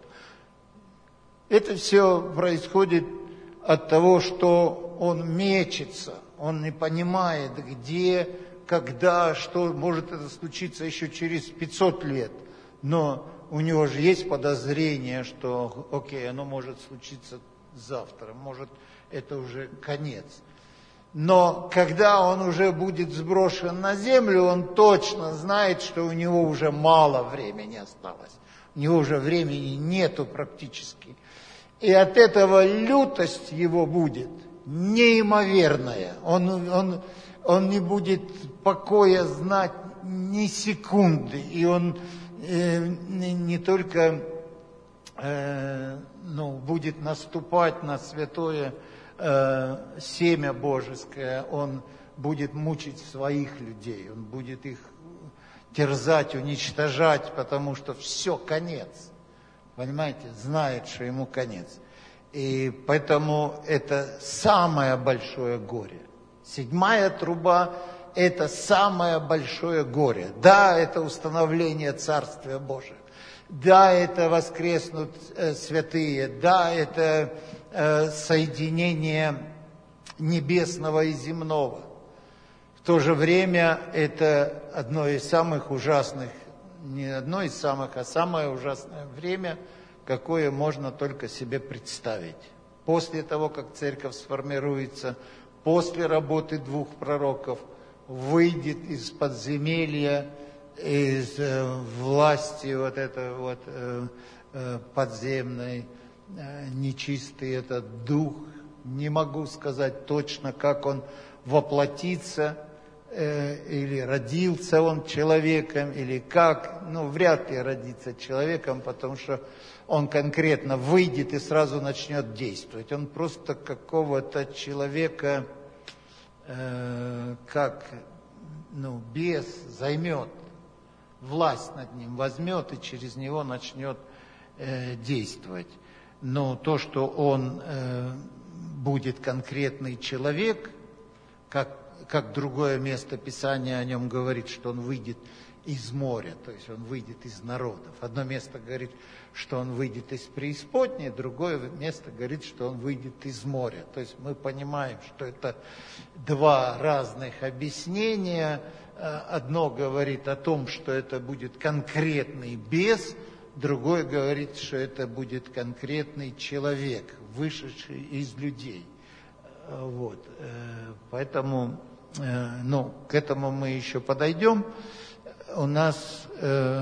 это все происходит от того, что он мечется, он не понимает, где, когда, что, может это случиться еще через пятьсот лет, но у него же есть подозрение, что, окей, оно может случиться завтра, может, это уже конец. Но когда он уже будет сброшен на землю, он точно знает, что у него уже мало времени осталось. У него уже времени нету практически. И от этого лютость его будет неимоверная. Он, он, он не будет покоя знать ни секунды. И он э, не, не только э, ну, будет наступать на святое э, семя божеское, он будет мучить своих людей, он будет их терзать, уничтожать, потому что все, конец. Понимаете, знает, что ему конец. И поэтому это самое большое горе. Седьмая труба – это самое большое горе. Да, это установление Царствия Божия. Да, это воскреснут э, святые. Да, это э, соединение небесного и земного. В то же время это одно из самых ужасных, не одно из самых, а самое ужасное время, какое можно только себе представить. После того, как церковь сформируется, после работы двух пророков, выйдет из подземелья, из э, власти вот этой вот э, э, подземной, э, нечистый этот дух. Не могу сказать точно, как он воплотится, э, или родился он человеком, или как. Ну, вряд ли родится человеком, потому что он конкретно выйдет и сразу начнет действовать. Он просто какого-то человека, э, как ну, бес, займет, власть над ним возьмет и через него начнет э, действовать. Но то, что он э, будет конкретный человек, как как другое место Писания о нем говорит, что он выйдет из моря, то есть он выйдет из народов. Одно место говорит, что он выйдет из преисподней, другое место говорит, что он выйдет из моря. То есть мы понимаем, что это два разных объяснения. Одно говорит о том, что это будет конкретный бес, другое говорит, что это будет конкретный человек, вышедший из людей. Вот. Поэтому, ну, к этому мы еще подойдем. У нас, э,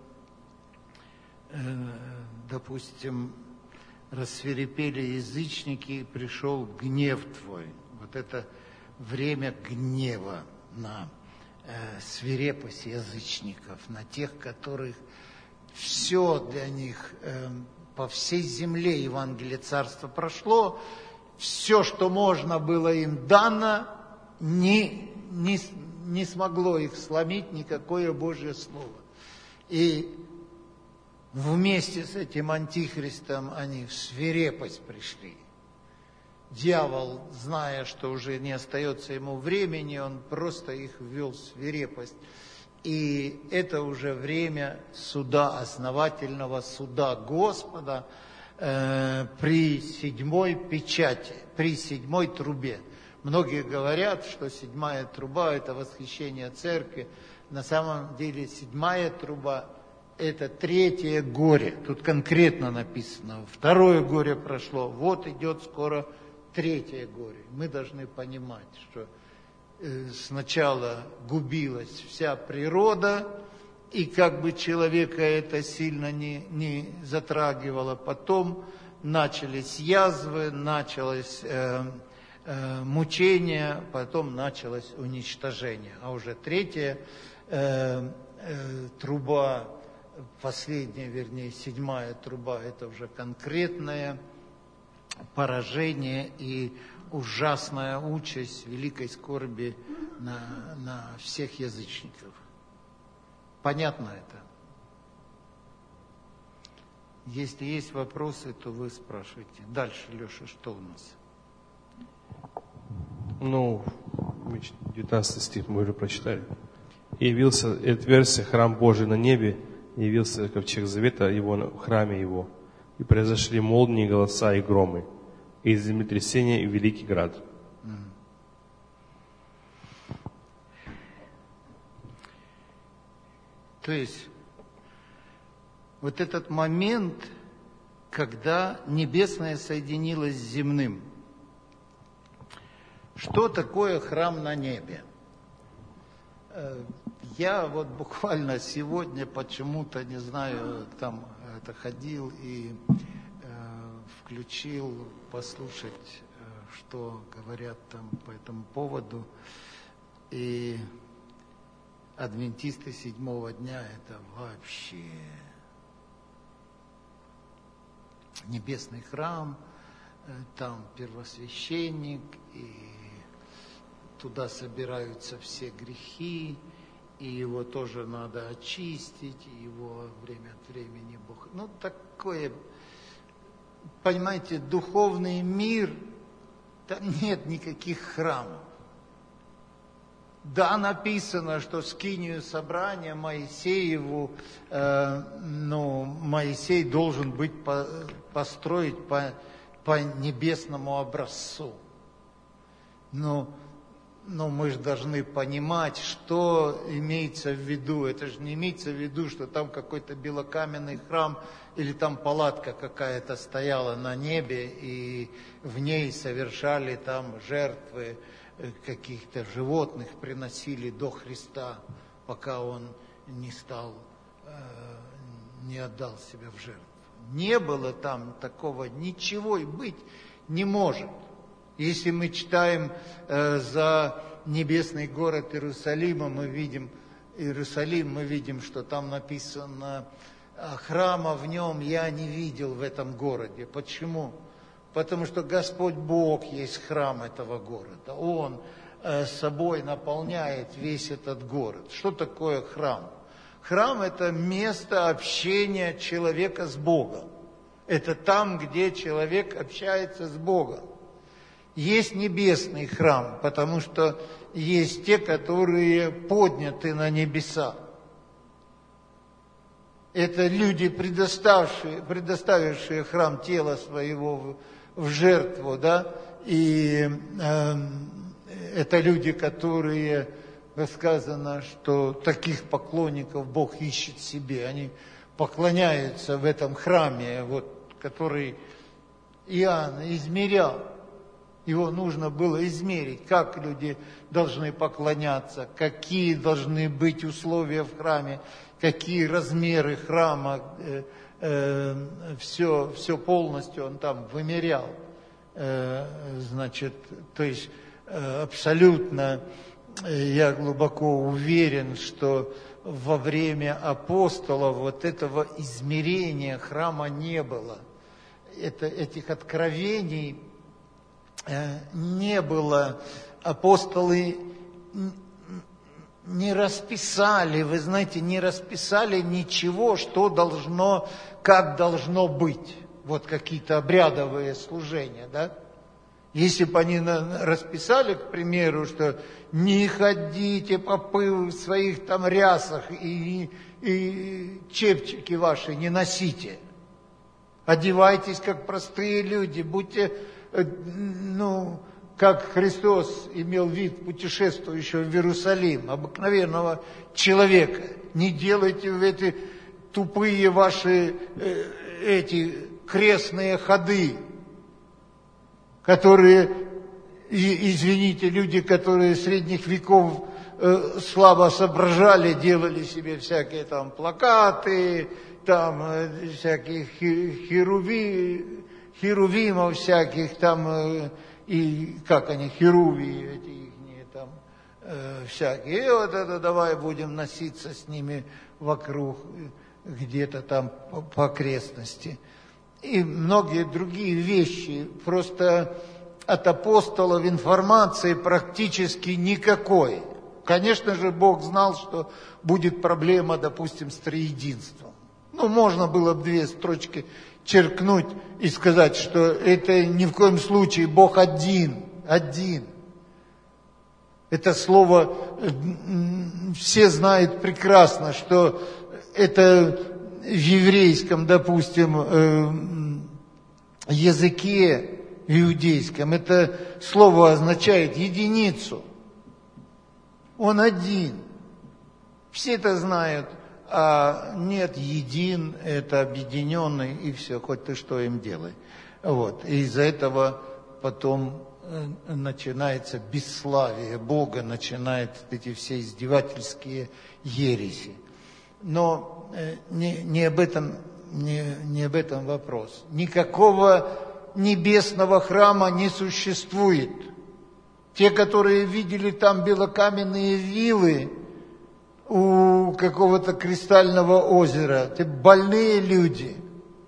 э, допустим, рассвирепели язычники, и пришел гнев твой. Вот это время гнева на э, свирепость язычников, на тех, которых все для них э, по всей земле Евангелие Царства прошло, все, что можно было им дано, не, не, не смогло их сломить никакое Божье Слово. И вместе с этим антихристом они в свирепость пришли. Дьявол, зная, что уже не остается ему времени, он просто их ввел в свирепость. И это уже время суда, основательного суда Господа э, при седьмой печати, при седьмой трубе. Многие говорят, что седьмая труба – это восхищение церкви. На самом деле седьмая труба – это третье горе. Тут конкретно написано, второе горе прошло, вот идет скоро третье горе. Мы должны понимать, что сначала губилась вся природа, и как бы человека это сильно не, не затрагивало. Потом начались язвы, началось э, э, мучение, потом началось уничтожение. А уже третья э, э, труба, последняя, вернее, седьмая труба, это уже конкретное поражение и ужасная участь великой скорби на, на всех язычников. Понятно это? Если есть вопросы, то вы спрашивайте. Дальше, Леша, что у нас? Ну, девятнадцатый стих мы уже прочитали. «И явился, и отверзся храм Божий на небе, и явился ковчег завета его в храме его, и произошли молнии, голоса и громы, и землетрясение, и великий град». То есть, вот этот момент, когда небесное соединилось с земным. Что такое храм на небе? Я вот буквально сегодня почему-то, не знаю, там это ходил и э, включил послушать, э, что говорят там по этому поводу. И адвентисты седьмого дня это вообще небесный храм, э, там первосвященник, и туда собираются все грехи, и его тоже надо очистить, и его время от времени Бог... Ну, такое, понимаете, духовный мир, там нет никаких храмов. Да, написано, что скинию собрания Моисееву, э, ну, Моисей должен быть по, построить по, по небесному образцу. Но... Но мы же должны понимать, что имеется в виду. Это же не имеется в виду, что там какой-то белокаменный храм или там палатка какая-то стояла на небе, и в ней совершали там жертвы каких-то животных, приносили до Христа, пока Он не стал, не отдал себя в жертву. Не было там такого, ничего и быть не может. Если мы читаем э, за небесный город Иерусалима, мы видим Иерусалим, мы видим, что там написано, храма в нем я не видел в этом городе. Почему? Потому что Господь Бог есть храм этого города. Он э, собой наполняет весь этот город. Что такое храм? Храм – это место общения человека с Богом. Это там, где человек общается с Богом. Есть небесный храм, потому что есть те, которые подняты на небеса. Это люди, предоставившие, предоставившие храм тела своего в, в жертву, да, и э, это люди, которые, как сказано, что таких поклонников Бог ищет себе. Они поклоняются в этом храме, вот, который Иоанн измерял. Его нужно было измерить, как люди должны поклоняться, какие должны быть условия в храме, какие размеры храма, э, э, все, все полностью он там вымерял. Э, значит, то есть э, абсолютно э, я глубоко уверен, что во время апостолов вот этого измерения храма не было. Это, этих откровений э, не было. Апостолы не расписали, вы знаете, не расписали ничего, что должно, как должно быть. Вот какие-то обрядовые служения, да? Если бы они расписали, к примеру, что не ходите попы в своих там рясах и, и чепчики ваши не носите. Одевайтесь, как простые люди, будьте, ну, как Христос имел вид путешествующего в Иерусалим, обыкновенного человека. Не делайте в эти тупые ваши э, эти крестные ходы, которые, и, извините, люди, которые средних веков э, слабо соображали, делали себе всякие там плакаты, там э, всяких херуви, херувимов всяких там, э, и как они, херувии эти ихние там э, всякие. И вот это давай будем носиться с ними вокруг, где-то там по, по окрестности. И многие другие вещи. Просто от апостолов информации практически никакой. Конечно же, Бог знал, что будет проблема, допустим, с триединством. Ну, можно было бы две строчки черкнуть и сказать, что это ни в коем случае Бог один, один. Это слово все знают прекрасно, что это в еврейском, допустим, языке иудейском, это слово означает единицу. Он один. Все это знают. А нет, един, это объединенный, и все, хоть ты что им делай. Вот. И из-за этого потом начинается бесславие Бога, начинают эти все издевательские ереси. Но не, не, об этом, не, не об этом вопрос. Никакого небесного храма не существует. Те, которые видели там белокаменные виллы у какого-то кристального озера, те больные люди.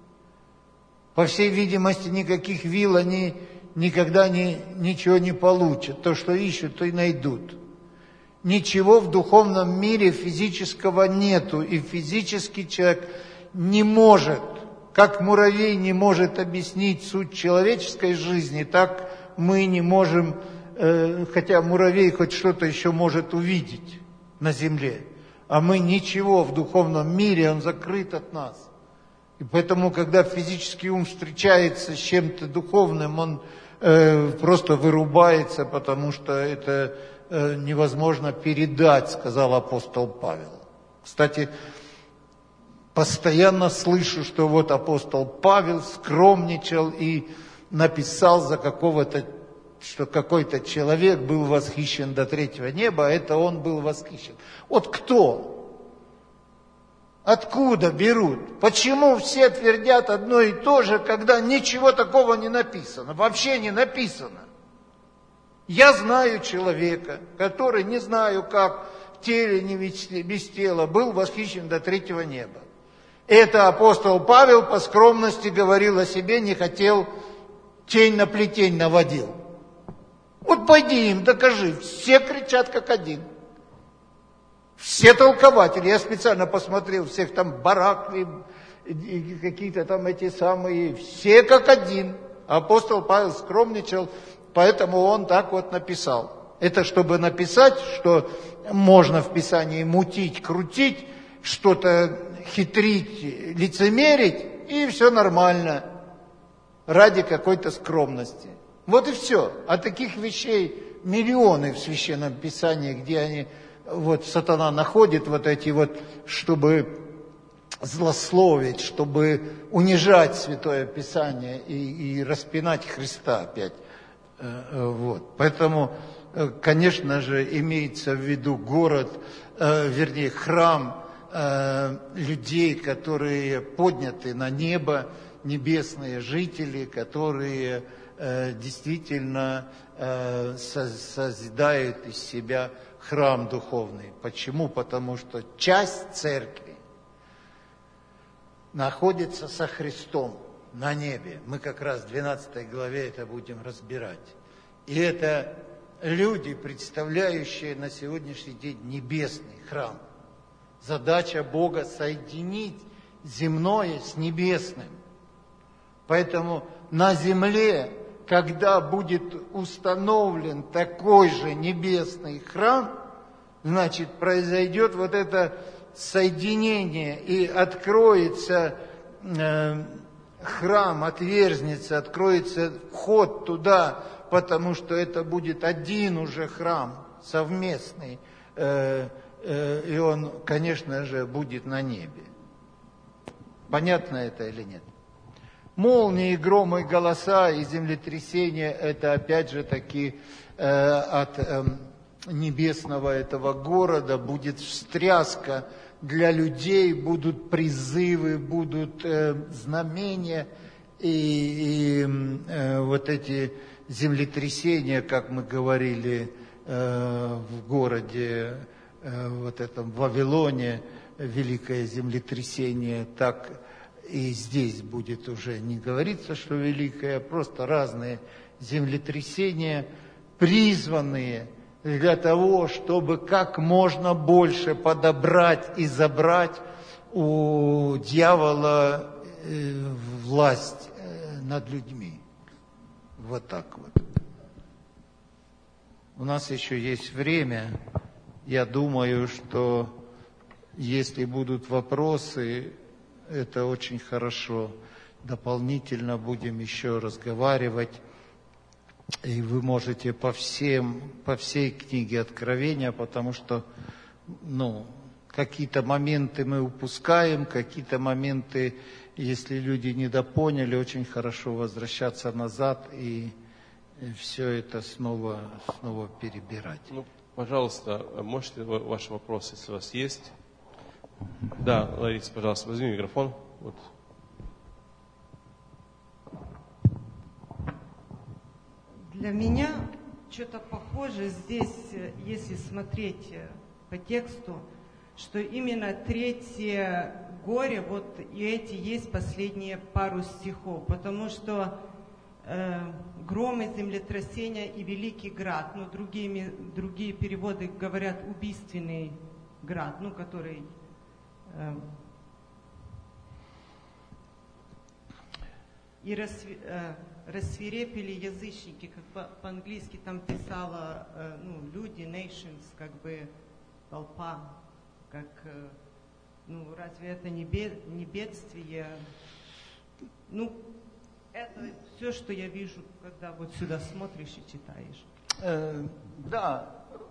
По всей видимости, никаких вилл они никогда не, ничего не получат. То, что ищут, то и найдут. Ничего в духовном мире физического нету. И физический человек не может, как муравей не может объяснить суть человеческой жизни, так мы не можем, э, хотя муравей хоть что-то еще может увидеть на земле. А мы ничего в духовном мире, он закрыт от нас. И поэтому, когда физический ум встречается с чем-то духовным, он э, просто вырубается, потому что это э, невозможно передать, сказал апостол Павел. Кстати, постоянно слышу, что вот апостол Павел скромничал и написал за какого-то, что какой-то человек был восхищен до третьего неба, а это он был восхищен. Вот кто? Откуда берут? Почему все твердят одно и то же, когда ничего такого не написано? Вообще не написано. Я знаю человека, который, не знаю как, в теле, не без тела, был восхищен до третьего неба. Это апостол Павел по скромности говорил о себе, не хотел, тень на плетень наводил. Вот пойди им, докажи. Все кричат как один. Все толкователи. Я специально посмотрел всех там Баракли, какие-то там эти самые. Все как один. Апостол Павел скромничал, поэтому он так вот написал. Это чтобы написать, что можно в Писании мутить, крутить, что-то хитрить, лицемерить, и все нормально, ради какой-то скромности. Вот и все. А таких вещей миллионы в Священном Писании, где они, вот сатана находит вот эти вот, чтобы злословить, чтобы унижать Святое Писание и, и распинать Христа опять. Вот. Поэтому, конечно же, имеется в виду город, вернее, храм людей, которые подняты на небо, небесные жители, которые действительно созидают из себя храм духовный. Почему? Потому что часть церкви находится со Христом на небе. Мы как раз в двенадцатой главе это будем разбирать. И это люди, представляющие на сегодняшний день небесный храм. Задача Бога соединить земное с небесным. Поэтому на земле, когда будет установлен такой же небесный храм, значит, произойдет вот это соединение, и откроется э, храм, отверзнется, откроется вход туда, потому что это будет один уже храм совместный, э, э, и он, конечно же, будет на небе. Понятно это или нет? Молнии, громы, голоса и землетрясения – это опять же таки э, от э, небесного этого города будет встряска для людей, будут призывы, будут э, знамения и, и э, вот эти землетрясения, как мы говорили э, в городе, э, вот этом Вавилоне, великое землетрясение, так и здесь будет уже не говориться, что великое, а просто разные землетрясения, призванные для того, чтобы как можно больше подобрать и забрать у дьявола власть над людьми. Вот так вот. У нас еще есть время. Я думаю, что если будут вопросы, это очень хорошо. Дополнительно будем еще разговаривать. И вы можете по всем, по всей книге Откровения, потому что, ну, какие-то моменты мы упускаем, какие-то моменты, если люди недопоняли, очень хорошо возвращаться назад и все это снова, снова перебирать. Ну, пожалуйста, можете ваши вопросы, если у вас есть? Да, Лариса, пожалуйста, возьми микрофон. Вот. Для меня что-то похоже здесь, если смотреть по тексту, что именно третье горе, вот и эти есть последние пару стихов, потому что э, громы, землетрясения и великий град, ну, другими, другие переводы говорят убийственный град, ну, который... Э, и расви, э, рассвирепели язычники, как по- по-английски там писала, э, ну, люди, nations, как бы толпа, как, э, ну, разве это не, бед, не бедствие? Ну, это все, что я вижу, когда вот сюда смотришь и читаешь. Э, да,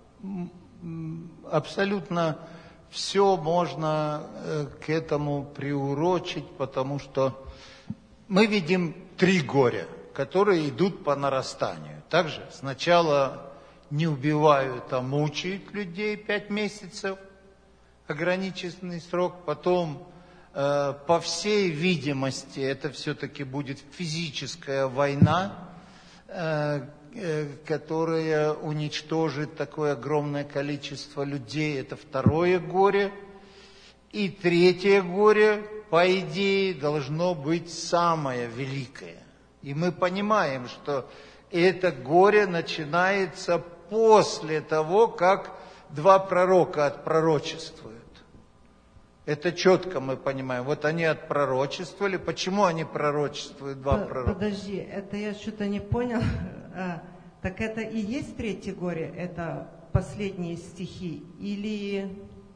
абсолютно все можно э, к этому приурочить, потому что мы видим три горя, которые идут по нарастанию. Также сначала не убивают, а мучают людей пять месяцев, ограниченный срок. Потом, э, по всей видимости, это все-таки будет физическая война, э, э, которая уничтожит такое огромное количество людей. Это второе горе. И третье горе, по идее, должно быть самое великое. И мы понимаем, что это горе начинается после того, как два пророка отпророчествуют. Это четко мы понимаем. Вот они отпророчествовали. Почему они пророчествуют, два пророка? Подожди, это я что-то не понял. Так это и есть третье горе, это последние стихи, или...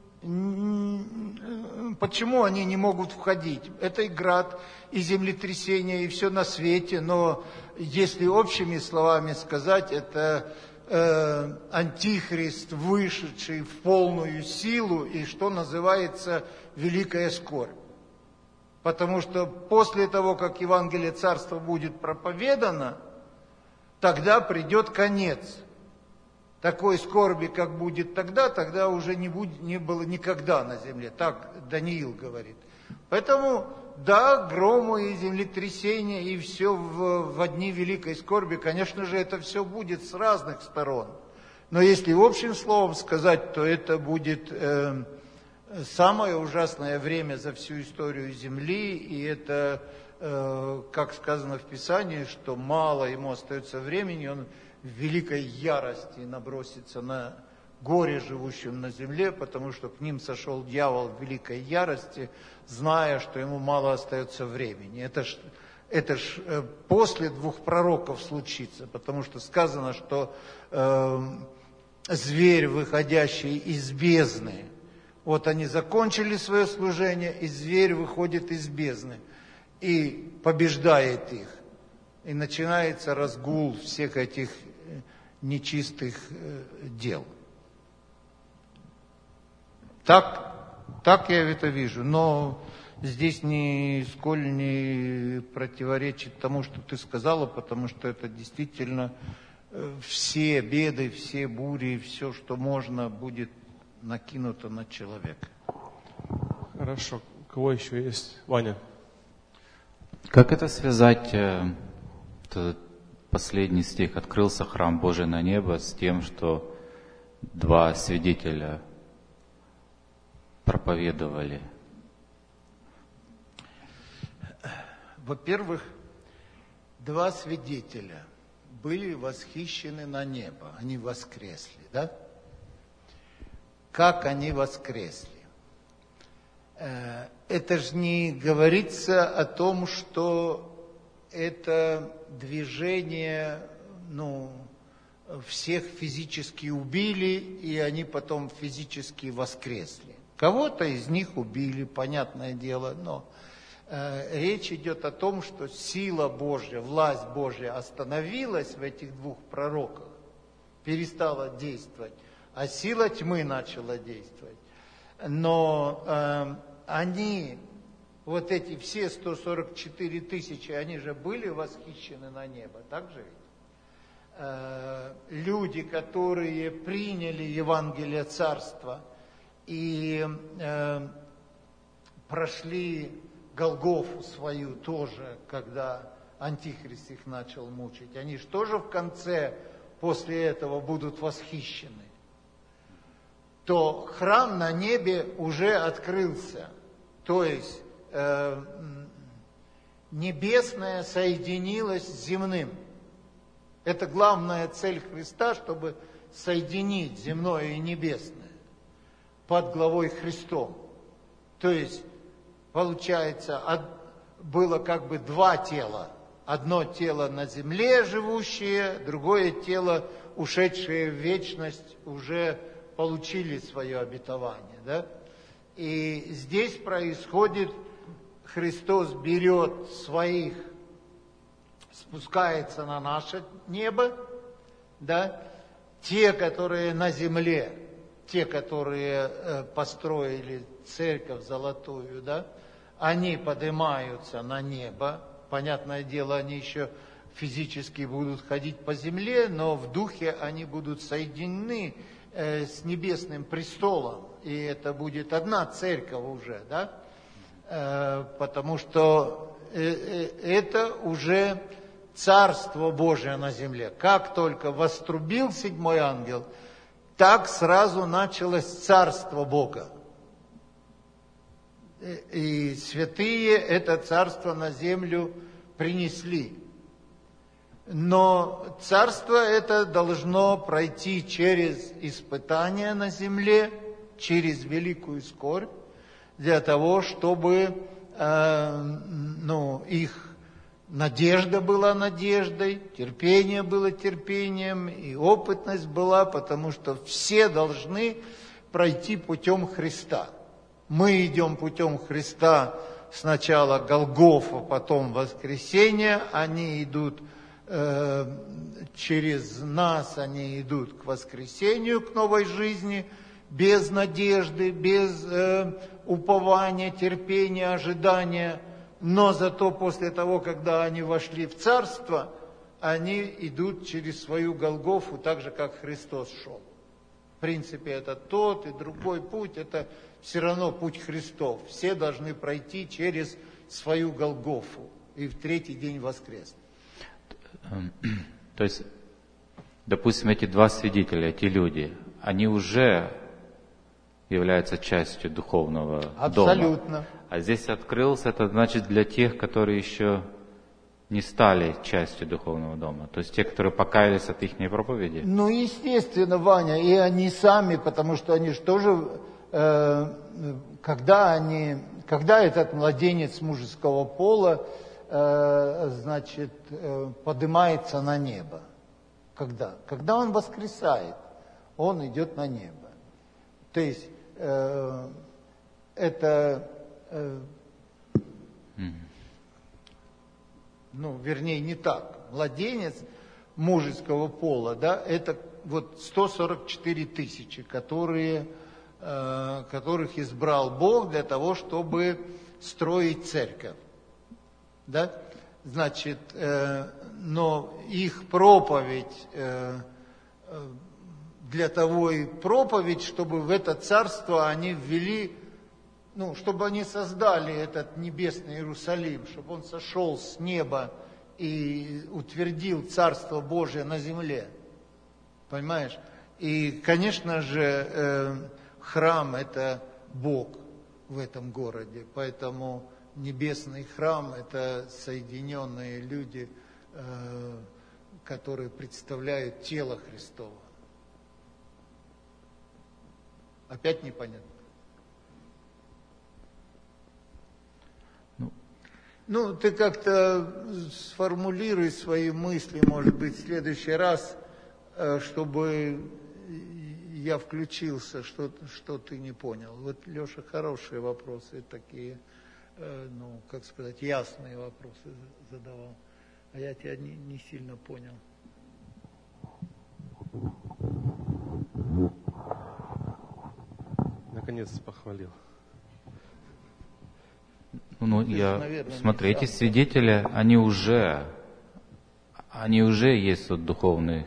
Почему они не могут входить? Это и град, и землетрясение, и все на свете, но если общими словами сказать, это э, антихрист, вышедший в полную силу, и что называется великая скорбь. Потому что после того, как Евангелие Царства будет проповедано, тогда придет конец. Такой скорби, как будет тогда, тогда уже не, будет, не было никогда на земле. Так Даниил говорит. Поэтому, да, громы и землетрясения, и все в, в одни великой скорби, конечно же, это все будет с разных сторон. Но если общим словом сказать, то это будет э, самое ужасное время за всю историю земли, и это, э, как сказано в Писании, что мало ему остается времени, он в великой ярости набросится на горе, живущим на земле, потому что к ним сошел дьявол в великой ярости, зная, что ему мало остается времени. Это ж, это ж э, после двух пророков случится, потому что сказано, что э, зверь, выходящий из бездны, вот они закончили свое служение, и зверь выходит из бездны и побеждает их. И начинается разгул всех этих нечистых дел. Так, так я это вижу, но здесь нисколько не противоречит тому, что ты сказала, потому что это действительно все беды, все бури, все, что можно, будет накинуто на человека. Хорошо. У кого еще есть? Ваня. Как это связать, этот последний стих, «Открылся храм Божий на небо», с тем, что два свидетеля проповедовали? Во-первых, два свидетеля были восхищены на небо, они воскресли, да? Как они воскресли? Это же не говорится о том, что это движение, ну, всех физически убили, и они потом физически воскресли. Кого-то из них убили, понятное дело, но э, речь идет о том, что сила Божья, власть Божья остановилась в этих двух пророках, перестала действовать, а сила тьмы начала действовать. Но э, они... Вот эти все сто сорок четыре тысячи, они же были восхищены на небо, так же ведь? Э, люди, которые приняли Евангелие Царства и э, прошли Голгофу свою тоже, когда Антихрист их начал мучить, они же тоже в конце после этого будут восхищены. То храм на небе уже открылся, то есть небесное соединилось с земным. Это главная цель Христа, чтобы соединить земное и небесное под главой Христом. То есть, получается, было как бы два тела. Одно тело на земле живущее, другое тело, ушедшее в вечность, уже получили свое обетование. Да? И здесь происходит... Христос берет своих, спускается на наше небо, да, те, которые на земле, те, которые э, построили церковь золотую, да, они поднимаются на небо, понятное дело, они еще физически будут ходить по земле, но в духе они будут соединены э, с небесным престолом, и это будет одна церковь уже, да, потому что это уже Царство Божие на земле. Как только вострубил седьмой ангел, так сразу началось Царство Бога. И святые это Царство на землю принесли. Но Царство это должно пройти через испытания на земле, через великую скорбь, для того, чтобы э, ну, их надежда была надеждой, терпение было терпением, и опытность была, потому что все должны пройти путем Христа. Мы идем путем Христа, сначала Голгофа, потом воскресение, они идут э, через нас, они идут к воскресению, к новой жизни, без надежды, без э, упования, терпения, ожидания. Но зато после того, когда они вошли в Царство, они идут через свою Голгофу, так же, как Христос шел. В принципе, это тот и другой путь, это все равно путь Христов. Все должны пройти через свою Голгофу и в третий день воскреснуть. То есть, допустим, эти два свидетеля, эти люди, они уже являются частью духовного дома. Абсолютно. А здесь открылся, это значит для тех, которые еще не стали частью духовного дома. То есть те, которые покаялись от их проповеди. Ну, естественно, Ваня, и они сами, потому что они же тоже, э, когда они, когда этот младенец мужеского пола, э, значит, э, поднимается на небо. Когда? Когда он воскресает, он идет на небо. То есть э, это... Ну, вернее, не так. Младенец мужеского пола, да, это вот сто сорок четыре тысячи, которые, э, которых избрал Бог для того, чтобы строить церковь. Да? Значит, э, но их проповедь, э, для того и проповедь, чтобы в это царство они ввели, ну, чтобы они создали этот небесный Иерусалим, чтобы он сошел с неба и утвердил Царство Божие на земле. Понимаешь? И, конечно же, э, храм – это Бог в этом городе. Поэтому небесный храм – это соединенные люди, э, которые представляют тело Христово. Опять непонятно. Ну, ты как-то сформулируй свои мысли, может быть, в следующий раз, чтобы я включился, что, что ты не понял. Вот, Леша, хорошие вопросы такие, ну, как сказать, ясные вопросы задавал. А я тебя не, не сильно понял. Наконец-то похвалил. Ну, я, наверное, смотри, эти свидетели, они уже, они уже есть вот духовный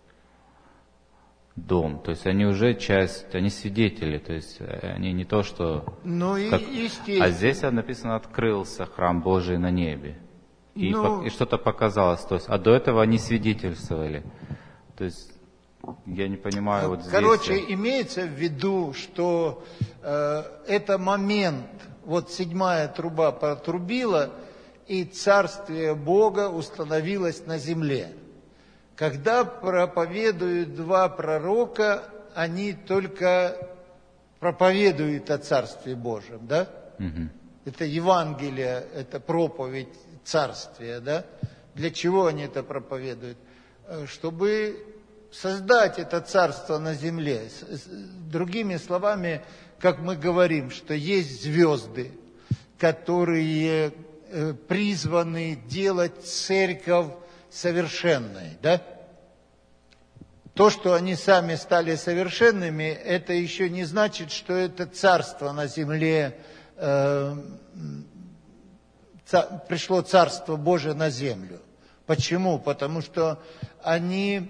дом, то есть они уже часть, они свидетели, то есть они не то, что... Ну, как, естественно. А здесь написано, открылся храм Божий на небе, и, ну, по, и что-то показалось, то есть, а до этого они свидетельствовали, то есть... Я не понимаю, вот здесь... Короче, имеется в виду, что э, это момент, вот седьмая труба протрубила, и царствие Бога установилось на земле. Когда проповедуют два пророка, они только проповедуют о Царстве Божьем, да? Угу. Это Евангелие, это проповедь Царствия, да? Для чего они это проповедуют? Чтобы создать это царство на земле. Другими словами, как мы говорим, что есть звезды, которые призваны делать церковь совершенной, да? То, что они сами стали совершенными, это еще не значит, что это царство на земле, э, ца, пришло царство Божие на землю. Почему? Потому что они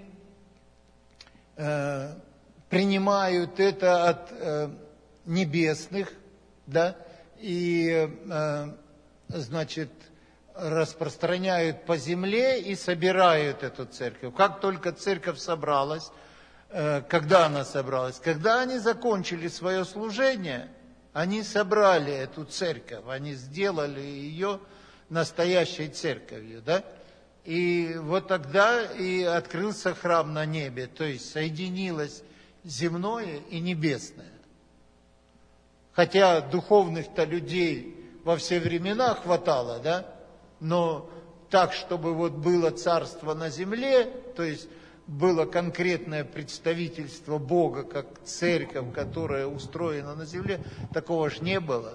э, принимают это от э, небесных, да, и, э, значит, распространяют по земле и собирают эту церковь. Как только церковь собралась, э, когда она собралась? Когда они закончили свое служение, они собрали эту церковь, они сделали ее настоящей церковью, да? И вот тогда и открылся храм на небе, то есть соединилось земное и небесное. Хотя духовных-то людей во все времена хватало, да? Но так, чтобы вот было царство на земле, то есть было конкретное представительство Бога, как церковь, которая устроена на земле, такого ж не было.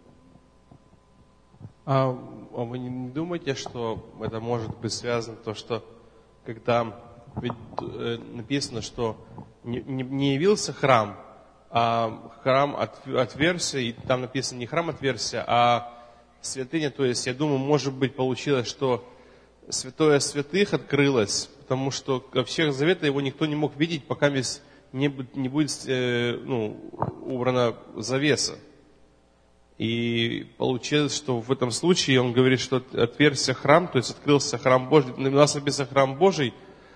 А, а вы не думаете, что это может быть связано то, что когда ведь, э, написано, что не, не, не явился храм, а храм от, отверся, и там написано не храм отверся, а святыня, то есть, я думаю, может быть, получилось, что святое святых открылось, потому что во всех завета его никто не мог видеть, пока весь не, не будет э, ну, убрана завеса. И получилось, что в этом случае он говорит, что отверся храм, то есть открылся храм Божий. У нас написано храм Божий,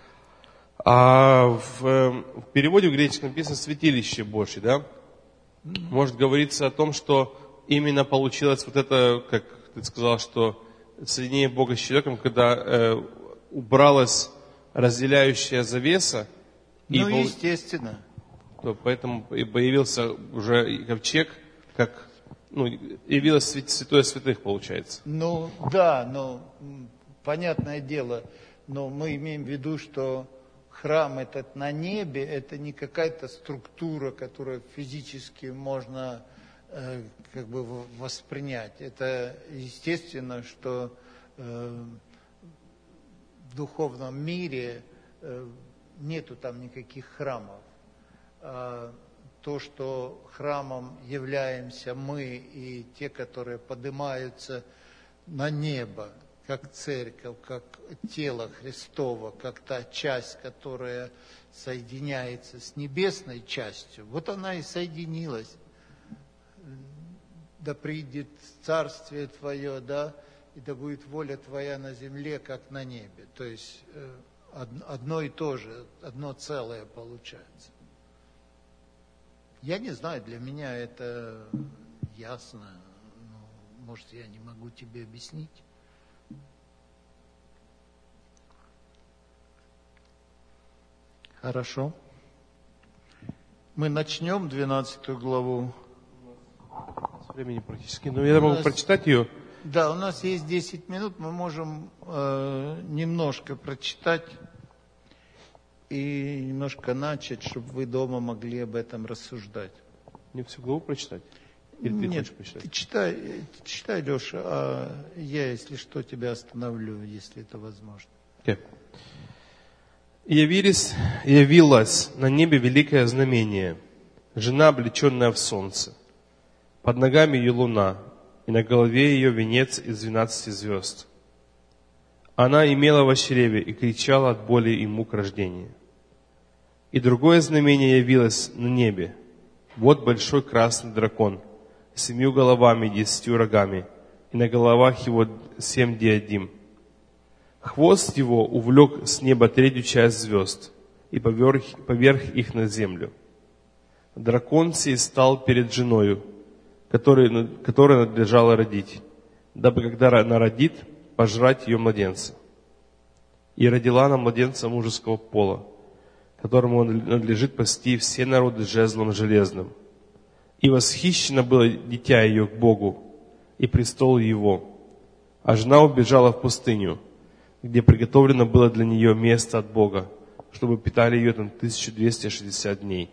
а в, в переводе в греческом написано святилище Божье, да? Может говориться о том, что именно получилось вот это, как ты сказал, что соединение Бога с человеком, когда э, убралась разделяющая завеса. Ну, и естественно. То поэтому и появился уже ковчег, как, ну, явилось святое святых, получается. Ну, да, но понятное дело, но мы имеем в виду, что храм этот на небе, это не какая-то структура, которую физически можно э, как бы воспринять. Это естественно, что э, в духовном мире э, нету там никаких храмов. А то, что храмом являемся мы и те, которые поднимаются на небо, как церковь, как тело Христово, как та часть, которая соединяется с небесной частью, вот она и соединилась. Да придет царствие Твое, да, и да будет воля Твоя на земле, как на небе. То есть одно и то же, одно целое получается. Я не знаю, для меня это ясно. Ну, может, я не могу тебе объяснить. Хорошо. Мы начнем двенадцатую главу. Времени практически. Но я могу нас, прочитать ее. Да, у нас есть десять минут, мы можем э, немножко прочитать и немножко начать, чтобы вы дома могли об этом рассуждать. Мне всю главу прочитать? Или ты Нет, хочешь прочитать? ты читай, ты читай, Леша, а я, если что, тебя остановлю, если это возможно. Okay. Явились, явилось на небе великое знамение, жена, облеченная в солнце. Под ногами ее луна, и на голове ее венец из двенадцати звезд. Она имела во чреве и кричала от боли и мук рождения. И другое знамение явилось на небе. Вот большой красный дракон, с семью головами и десятью рогами, и на головах его семь диадим. Хвост его увлек с неба третью часть звезд и поверх, поверх их на землю. Дракон сей стал перед женою, которой, которой надлежало родить, дабы, когда она родит, пожрать ее младенца. И родила она младенца мужеского пола, которому надлежит пасти все народы жезлом железным. И восхищено было дитя ее к Богу и престол его. А жена убежала в пустыню, где приготовлено было для нее место от Бога, чтобы питали ее там тысячу двести шестьдесят дней.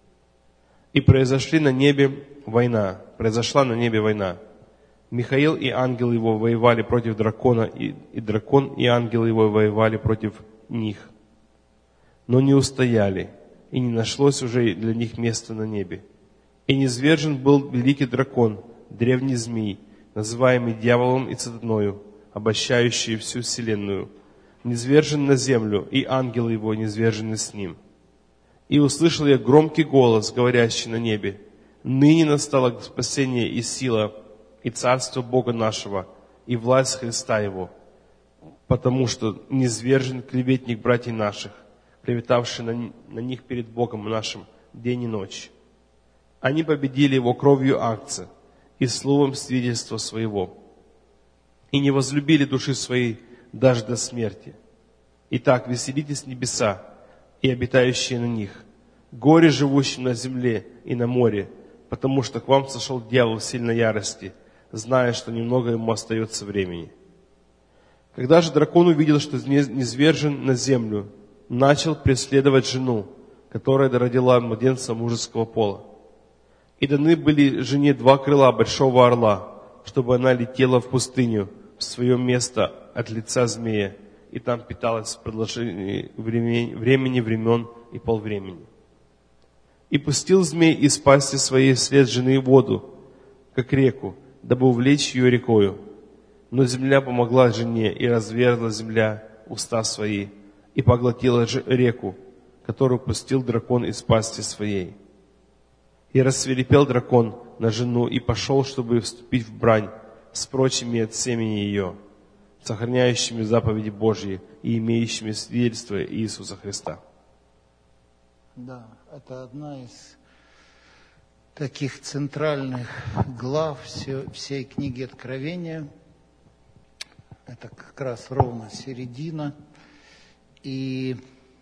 И произошли на небе война, произошла на небе война. Михаил и ангел его воевали против дракона, и, и дракон и ангел его воевали против них. Но не устояли, и не нашлось уже для них места на небе. И низвержен был великий дракон, древний змей, называемый дьяволом и сатаною, обольщающий всю вселенную, низвержен на землю, и ангелы его низвержены с ним. И услышал я громкий голос, говорящий на небе: ныне настало спасение и сила, и царство Бога нашего, и власть Христа Его, потому что низвержен клеветник братьев наших, клеветавший на, на них перед Богом нашим день и ночь. Они победили его кровью акция и словом свидетельства своего, и не возлюбили души своей даже до смерти. Итак, веселитесь небеса и обитающие на них, горе живущим на земле и на море, потому что к вам сошел дьявол в сильной ярости, зная, что немного ему остается времени. Когда же дракон увидел, что низвержен на землю, начал преследовать жену, которая родила младенца мужеского пола. И даны были жене два крыла большого орла, чтобы она летела в пустыню, в свое место от лица змея, и там питалась в продолжении времени, времени, времен и полвремени. И пустил змей из пасти своей вслед жены воду, как реку, дабы увлечь ее рекою. Но земля помогла жене, и разверзла земля уста свои, и поглотила реку, которую пустил дракон из пасти своей. И рассвирепел дракон на жену, и пошел, чтобы вступить в брань с прочими от семени ее, сохраняющими заповеди Божьи и имеющими свидетельство Иисуса Христа. Да, это одна из таких центральных глав всей, всей книги Откровения. Это как раз ровно середина. И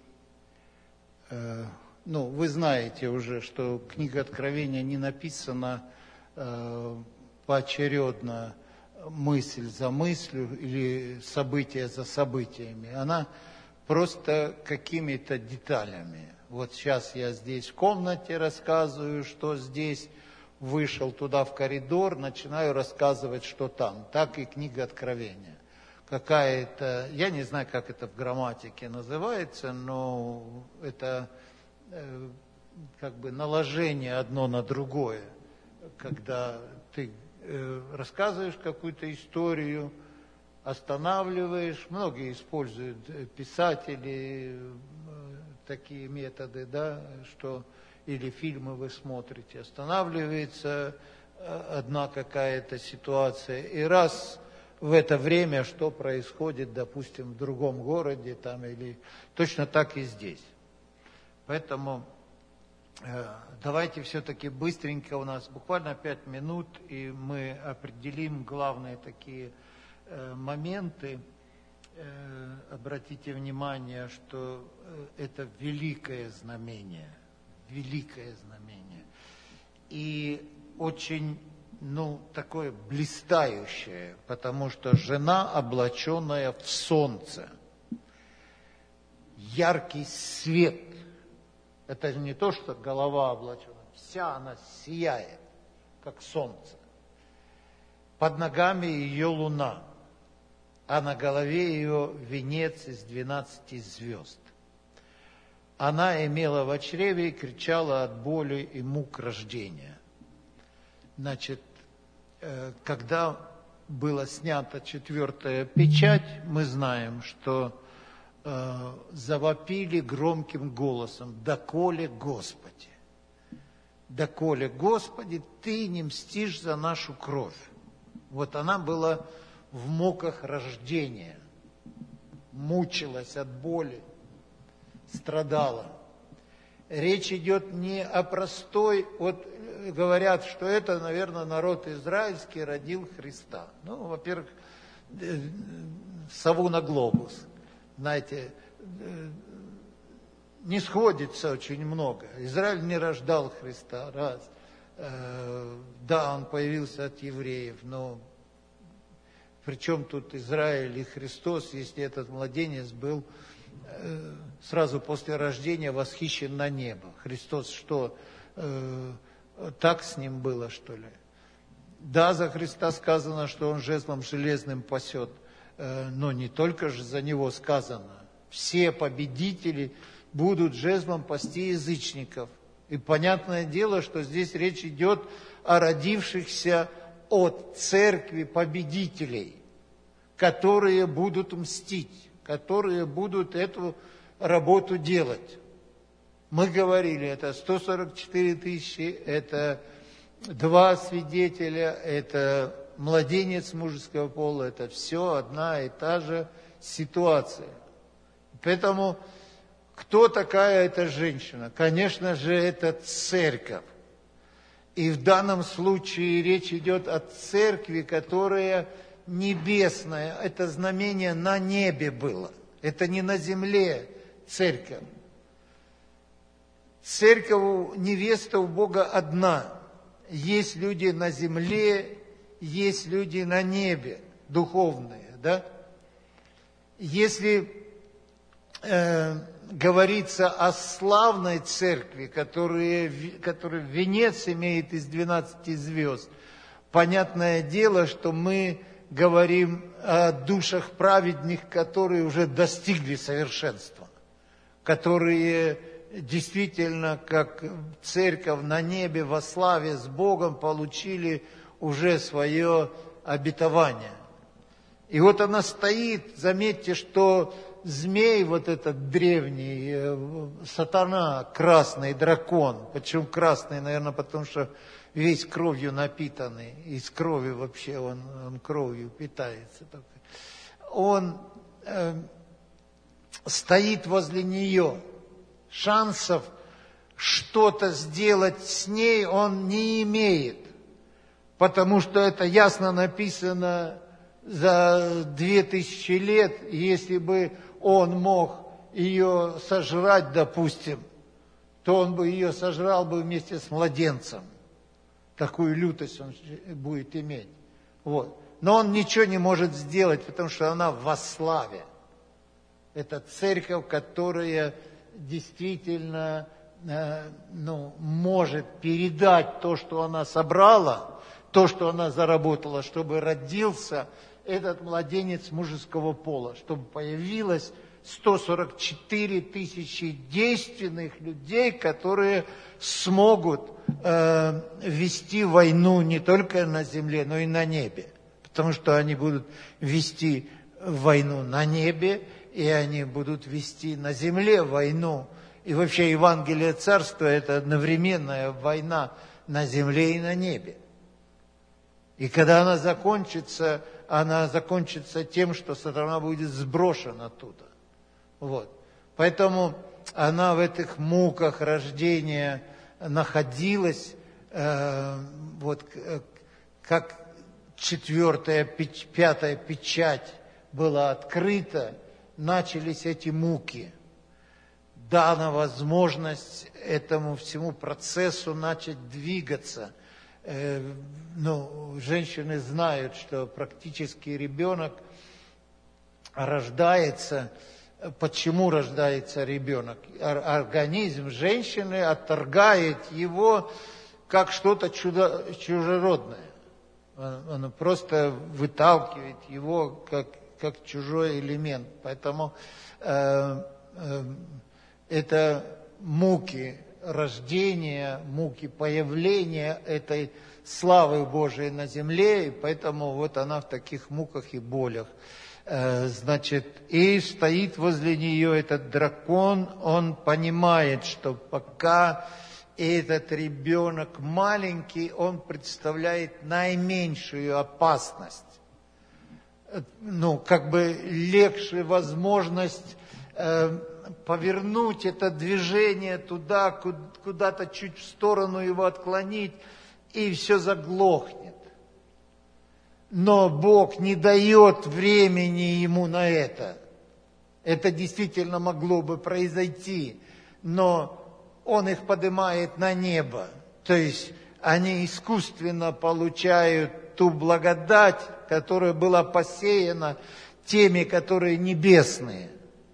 э, ну, вы знаете уже, что книга Откровения не написана э, поочередно, мысль за мыслью или событие за событиями. Она просто какими-то деталями. Вот сейчас я здесь в комнате рассказываю, что здесь, вышел туда в коридор, начинаю рассказывать, что там. Так и книга Откровения. Какая-то, я не знаю, как это в грамматике называется, но это э, как бы наложение одно на другое. Когда ты э, рассказываешь какую-то историю, останавливаешь, многие используют, писатели, такие методы, да, что или фильмы вы смотрите, останавливается одна какая-то ситуация, и раз в это время, что происходит, допустим, в другом городе, там, или точно так и здесь. Поэтому э, давайте все-таки быстренько, у нас буквально пять минут, и мы определим главные такие э, моменты. Обратите внимание, что это великое знамение, великое знамение. И очень, ну, такое блистающее, потому что жена, облаченная в солнце, яркий свет. Это же не то, что голова облачена, вся она сияет, как солнце. Под ногами ее луна, а на голове ее венец из двенадцати звезд. Она имела в чреве и кричала от боли и мук рождения. Значит, когда была снята четвертая печать, мы знаем, что завопили громким голосом: «Доколе, Господи! Доколе, Господи, Ты не мстишь за нашу кровь!» Вот она была в муках рождения, мучилась от боли, страдала. Речь идет не о простой, вот говорят, что это, наверное, народ израильский родил Христа. Ну, во-первых, сову на глобус. Знаете, не сходится очень много. Израиль не рождал Христа, раз. Да, он появился от евреев, но причем тут Израиль и Христос, если этот младенец был э, сразу после рождения восхищен на небо. Христос что, э, так с ним было, что ли? Да, за Христа сказано, что он жезлом железным пасет, э, но не только же за него сказано. Все победители будут жезлом пасти язычников. И понятное дело, что здесь речь идет о родившихся от церкви победителей, которые будут мстить, которые будут эту работу делать. Мы говорили, это сто сорок четыре тысячи, это два свидетеля, это младенец мужеского пола, это все одна и та же ситуация. Поэтому кто такая эта женщина? Конечно же, это церковь. И в данном случае речь идет о церкви, которая небесная. Это знамение на небе было. Это не на земле церковь. Церковь, невеста у Бога одна. Есть люди на земле, есть люди на небе, духовные, да? если э, говорится о славной церкви, которая, которая венец имеет из двенадцати звезд, понятное дело, что мы говорим о душах праведных, которые уже достигли совершенства, которые действительно, как церковь на небе во славе с Богом, получили уже свое обетование. И вот она стоит, заметьте, что змей вот этот древний, сатана, красный дракон. Почему красный? Наверное, потому что весь кровью напитанный. Из крови вообще он, он кровью питается. Он э, стоит возле нее. Шансов что-то сделать с ней он не имеет, потому что это ясно написано за две тысячи лет. Если бы он мог ее сожрать, допустим, то он бы ее сожрал бы вместе с младенцем. Такую лютость он будет иметь. Вот. Но он ничего не может сделать, потому что она во славе. Это церковь, которая действительно э, ну, может передать то, что она собрала, то, что она заработала, чтобы родился этот младенец мужеского пола, чтобы появилось сто сорок четыре тысячи действенных людей, которые смогут э, вести войну не только на земле, но и на небе. Потому что они будут вести войну на небе, и они будут вести на земле войну. И вообще Евангелие Царства – это одновременная война на земле и на небе. И когда она закончится, она закончится тем, что сатана будет сброшен оттуда. Вот. Поэтому она в этих муках рождения находилась, э, вот, как четвертая, пятая печать была открыта, начались эти муки. Дана возможность этому всему процессу начать двигаться. Э, ну, женщины знают, что практически ребенок рождается. Почему рождается ребенок? Организм женщины отторгает его как что-то чудо, чужеродное. Он просто выталкивает его как, как чужой элемент. Поэтому э, э, это муки рождения, муки появления этой славы Божией на земле, и поэтому вот она в таких муках и болях. Значит, и стоит возле нее этот дракон, он понимает, что пока этот ребенок маленький, он представляет наименьшую опасность. Ну, как бы легче возможность э, повернуть это движение туда, куда-то чуть в сторону его отклонить, и все заглохнет. Но Бог не дает времени ему на это. Это действительно могло бы произойти, но Он их поднимает на небо. То есть они искусственно получают ту благодать, которая была посеяна теми, которые небесные.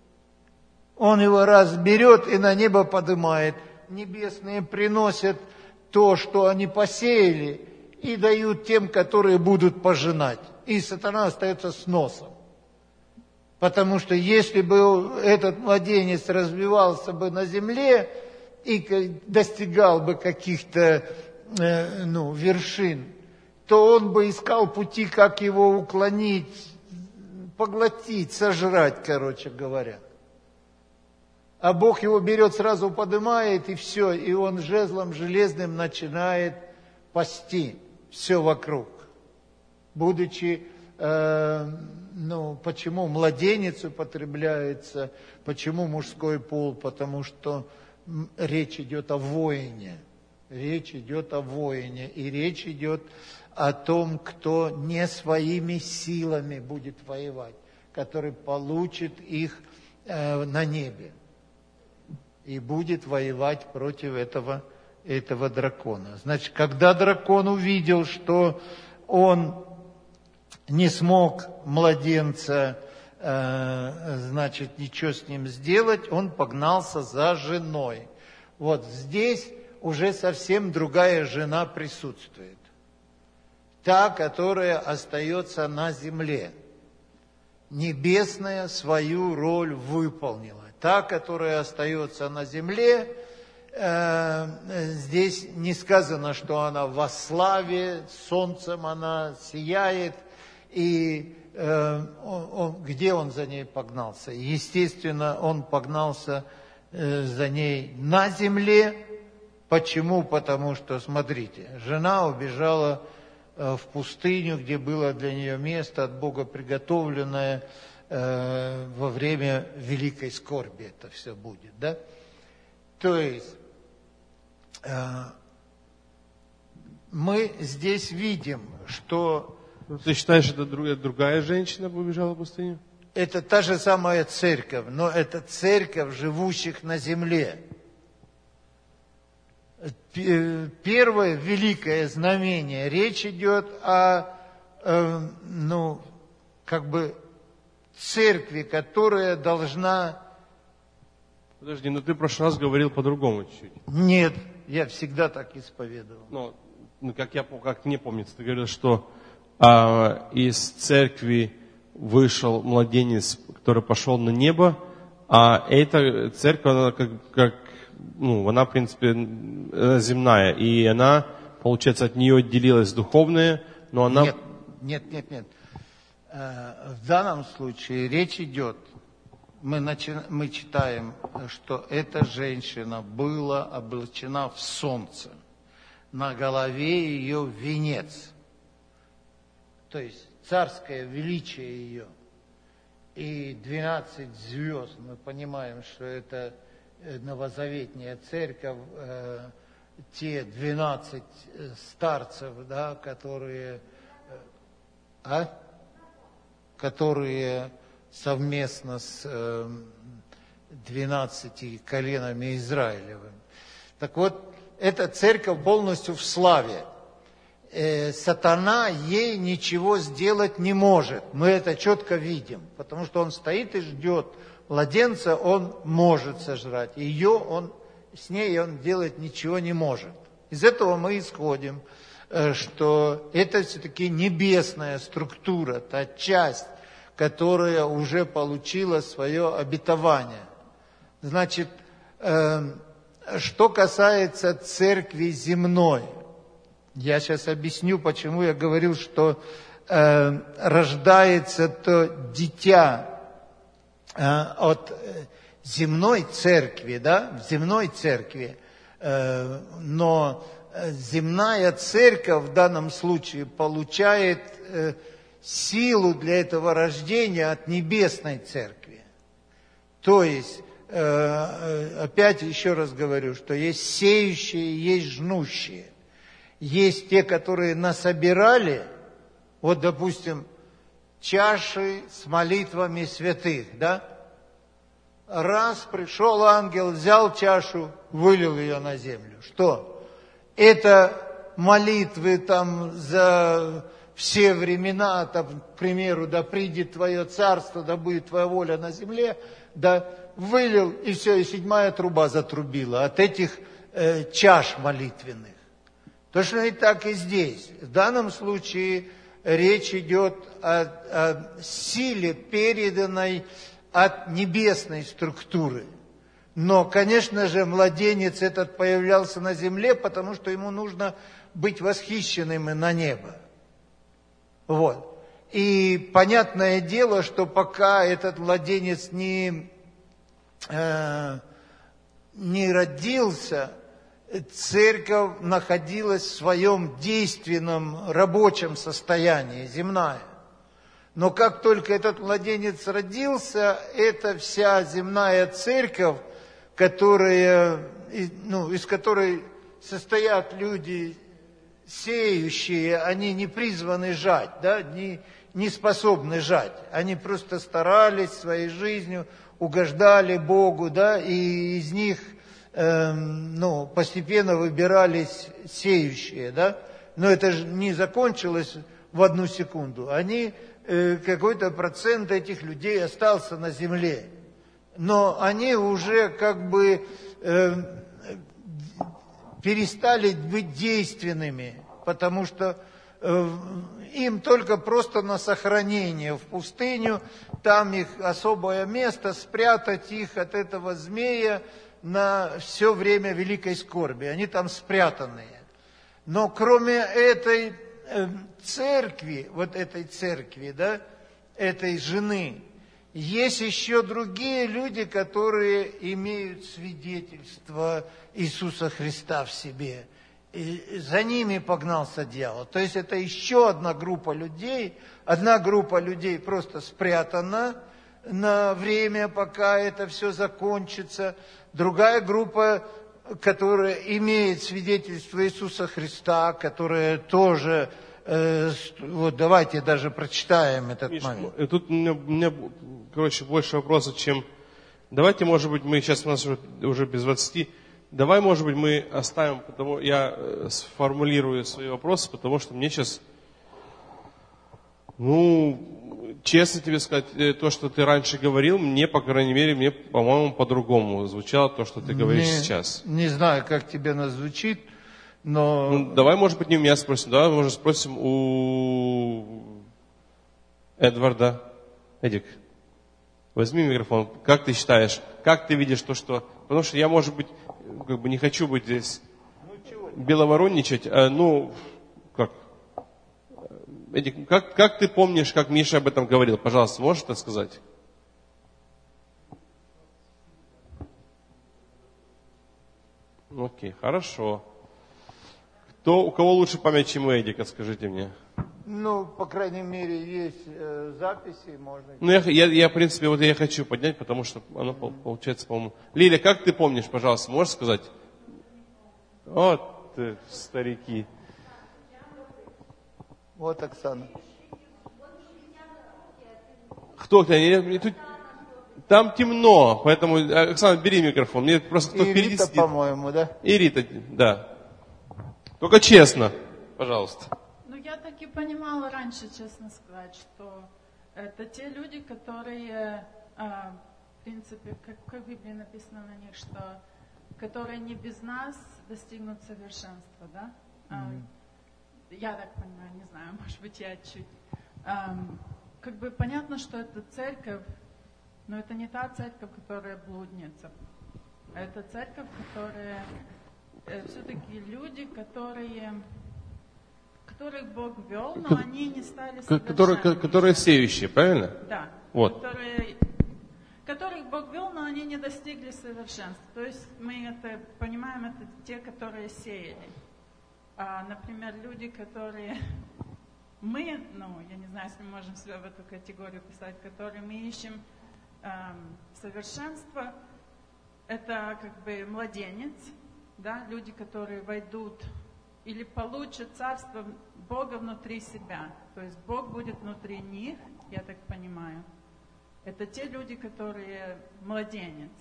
Он его раз берет и на небо поднимает. Небесные приносят то, что они посеяли, и дают тем, которые будут пожинать. И сатана остается с носом. Потому что если бы этот младенец развивался бы на земле и достигал бы каких-то э, ну, вершин, то он бы искал пути, как его уклонить, поглотить, сожрать, короче говоря. А Бог его берет, сразу поднимает, и все, и он жезлом железным начинает пасти все вокруг. Будучи, э, ну, почему младенец употребляется, почему мужской пол? Потому что речь идет о воине. Речь идет о воине. И речь идет о том, кто не своими силами будет воевать, который получит их э, на небе. И будет воевать против этого этого дракона. Значит, когда дракон увидел, что он не смог младенца э, значит, ничего с ним сделать, он погнался за женой. Вот здесь уже совсем другая жена присутствует. Та, которая остается на земле. Небесная свою роль выполнила. Та, которая остается на земле, э, здесь не сказано, что она во славе, солнцем она сияет. И э, он, он, где он за ней погнался? Естественно, он погнался э, за ней на земле. Почему? Потому что, смотрите, жена убежала в пустыню, где было для нее место от Бога приготовленное э, во время великой скорби. Это все будет, да? То есть э, мы здесь видим, что... Ты считаешь, это другая, другая женщина побежала в пустыню? Это та же самая церковь, но это церковь живущих на земле. Первое великое знамение, речь идет о, э, ну, как бы церкви, которая должна... Подожди, но ты в прошлый раз говорил по-другому чуть-чуть. Нет, я всегда так исповедовал. Но, ну, как, я, как мне помнится, ты говорил, что а, из церкви вышел младенец, который пошел на небо, а эта церковь, она как... как ну, она, в принципе, земная, и она, получается, от нее отделилась духовная, но она... Нет, нет, нет, нет. В данном случае речь идет, мы, начи... мы читаем, что эта женщина была облачена в солнце, на голове ее венец, то есть царское величие ее, и двенадцать звезд, мы понимаем, что это... новозаветняя церковь, э, те двенадцать старцев, да, которые, э, а? которые совместно с э, двенадцатью коленами Израилевым. Так вот, эта церковь полностью в славе. Э, сатана ей ничего сделать не может. Мы это четко видим, потому что он стоит и ждет. Младенца он может сожрать, ее он, с ней он делать ничего не может. Из этого мы исходим, что это все-таки небесная структура, та часть, которая уже получила свое обетование. Значит, что касается церкви земной, я сейчас объясню, почему я говорил, что рождается то дитя от земной церкви, да, в земной церкви, но земная церковь в данном случае получает силу для этого рождения от небесной церкви. То есть, опять еще раз говорю, что есть сеющие, есть жнущие. Есть те, которые насобирали, вот, допустим, чаши с молитвами святых, да? Раз пришел ангел, взял чашу, вылил ее на землю. Что? Это молитвы там за все времена, там, к примеру, да придет твое царство, да будет твоя воля на земле, да вылил, и все, и седьмая труба затрубила от этих э, чаш молитвенных. Точно и так и здесь. В данном случае речь идет о, о силе, переданной от небесной структуры. Но, конечно же, младенец этот появлялся на земле, потому что ему нужно быть восхищенным на небо. Вот. И понятное дело, что пока этот младенец не, э, не родился, церковь находилась в своем действенном рабочем состоянии, земная. Но как только этот младенец родился, эта вся земная церковь, которая, ну, из которой состоят люди сеющие, они не призваны жать, да, не, не способны жать. Они просто старались своей жизнью, угождали Богу, да, и из них э, ну, постепенно выбирались сеющие, да. Но это же не закончилось в одну секунду. Они, э, какой-то процент этих людей остался на земле. Но они уже как бы э, перестали быть действенными, потому что э, им только просто на сохранение в пустыню, там их особое место, спрятать их от этого змея на все время великой скорби. Они там спрятанные. Но кроме этой э, церкви, вот этой церкви, да, этой жены, есть еще другие люди, которые имеют свидетельство Иисуса Христа в себе. И за ними погнался дьявол. То есть это еще одна группа людей. Одна группа людей просто спрятана на время, пока это все закончится. Другая группа, которая имеет свидетельство Иисуса Христа, которая тоже... Э, вот давайте даже прочитаем этот Миш, момент. тут у меня, у меня, короче, больше вопросов, чем... Давайте, может быть, мы сейчас у нас уже, уже без двадцати... Давай, может быть, мы оставим, потому я сформулирую свои вопросы, потому что мне сейчас, ну, честно тебе сказать, то, что ты раньше говорил, мне, по крайней мере, мне, по-моему, по-другому звучало то, что ты говоришь не, сейчас. Не знаю, как тебе оно звучит, но... Ну, давай, может быть, не у меня спросим, давай, может, спросим у Эдварда. Эдик, возьми микрофон. Как ты считаешь, как ты видишь то, что... Потому что я, может быть, как бы не хочу быть здесь беловоронничать, а, ну, как, Эдик, как, как ты помнишь, как Миша об этом говорил? Пожалуйста, можешь это сказать? Окей, хорошо. Кто, у кого лучше память, чем у Эдика, скажите мне? Ну, по крайней мере, есть э, записи, можно... Ну, я, я, я, в принципе, вот я хочу поднять, потому что оно получается, по-моему... Лиля, как ты помнишь, пожалуйста, можешь сказать? Вот ты, старики. Вот Оксана. Кто ты? Я, я, тут, там темно, поэтому, Оксана, бери микрофон. Мне просто кто И впереди Рита, сидит. по-моему, да? И Рита, да. Только честно, пожалуйста. Ну, я так и понимала раньше, честно сказать, что это те люди, которые, а, в принципе, как, как в Библии написано на них, что которые не без нас достигнут совершенства, да? Mm-hmm. А, я так понимаю, не знаю, может быть, я чуть... А, как бы понятно, что это церковь, но это не та церковь, которая блудница. Это церковь, которая... Все-таки люди, которые, которых Бог вел, но они не стали совершенными. Которые, которые сеющие, правильно? Да. Вот. Которые, которых Бог вел, но они не достигли совершенства. То есть мы это понимаем, это те, которые сеяли. А, например, люди, которые... Мы, ну, я не знаю, если мы можем себя в эту категорию писать, которые мы ищем эм, совершенство, это как бы младенец. Да, люди, которые войдут или получат царство Бога внутри себя. То есть Бог будет внутри них, я так понимаю. Это те люди, которые младенец.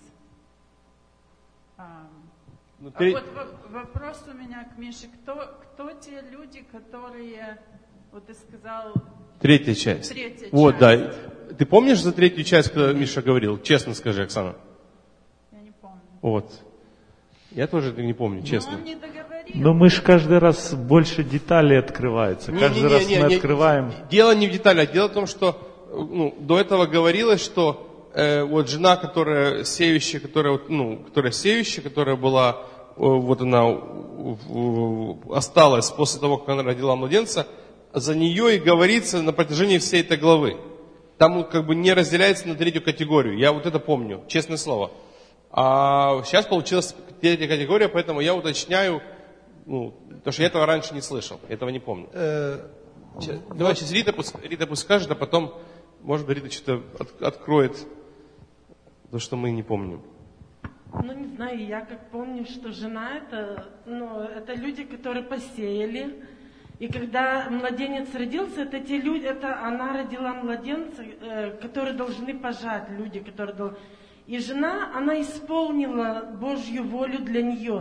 А, внутри... а вот вопрос у меня к Мише. Кто, кто те люди, которые, вот ты сказал... Третья часть. Третья вот, часть. Да. Ты помнишь за третью часть, когда Миша говорил? Честно скажи, Оксана. Я не помню. Вот. Я тоже не помню, честно. Но он не договорил. Но мы же каждый раз больше деталей открывается. Не, каждый не, не, раз не, мы не, открываем. Дело не в деталях, дело в том, что ну, до этого говорилось, что э, вот жена, которая сеющая, которая, ну, которая сеющая, которая была, э, вот она э, осталась после того, как она родила младенца, за нее и говорится на протяжении всей этой главы. Там как бы не разделяется на третью категорию. Я вот это помню, честное слово. А сейчас получилась третья категория, поэтому я уточняю, ну, потому что я этого раньше не слышал, этого не помню. Сейчас, давай сейчас Рита пусть, Рита пусть скажет, а потом, может быть, Рита что-то от, откроет то, что мы не помним. Ну, не знаю, я как помню, что жена это, ну, это люди, которые посеяли. И когда младенец родился, это те люди, это она родила младенца, э, которые должны пожать, люди, которые должны... И жена, она исполнила Божью волю для нее.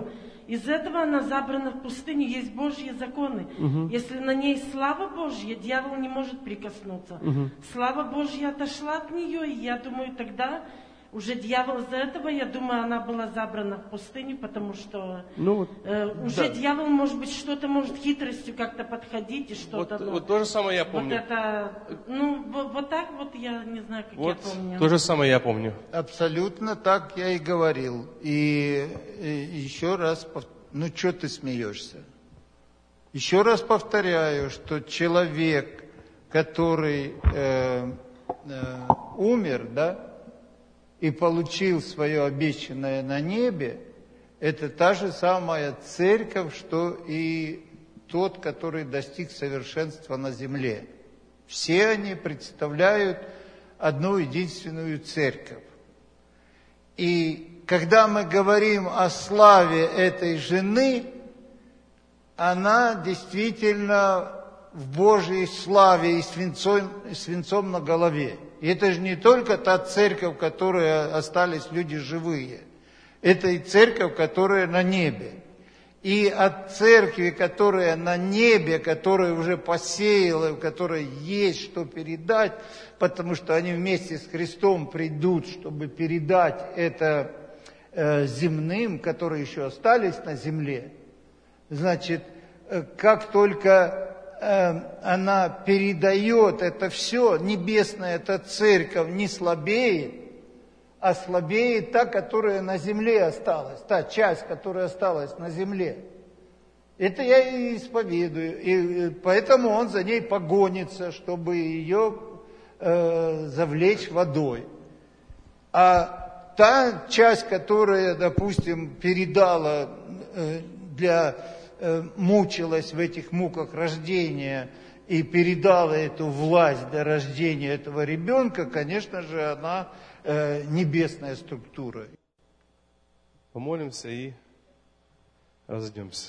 Из этого она забрана в пустыню. Есть Божьи законы. Угу. Если на ней слава Божья, дьявол не может прикоснуться. Угу. Слава Божья отошла от нее, и я думаю, тогда уже дьявол из-за этого, я думаю, она была забрана в пустыню, потому что ну, э, уже да. дьявол, может быть, что-то может хитростью как-то подходить и что-то. Вот, ну, вот то же самое я помню. Вот это, ну, вот, вот так вот я не знаю, как вот я помню. То же самое я помню. Абсолютно так я и говорил. И, и еще раз, ну что ты смеешься? Еще раз повторяю, что человек, который э, э, умер, да, и получил свое обещанное на небе, это та же самая церковь, что и тот, который достиг совершенства на земле. Все они представляют одну единственную церковь. И когда мы говорим о славе этой жены, она действительно в Божьей славе и свинцом, свинцом на голове. И это же не только та церковь, в которой остались люди живые. Это и церковь, которая на небе. И от церкви, которая на небе, которая уже посеяла, в которой есть что передать, потому что они вместе с Христом придут, чтобы передать это э, земным, которые еще остались на земле. Значит, э, как только она передает это все, небесная эта церковь не слабеет, а слабеет та, которая на земле осталась, та часть, которая осталась на земле. Это я и исповедую, и поэтому он за ней погонится, чтобы ее э, завлечь водой. А та часть, которая, допустим, передала э, для... мучилась в этих муках рождения и передала эту власть до рождения этого ребенка, конечно же, она э, небесная структура. Помолимся и разойдемся.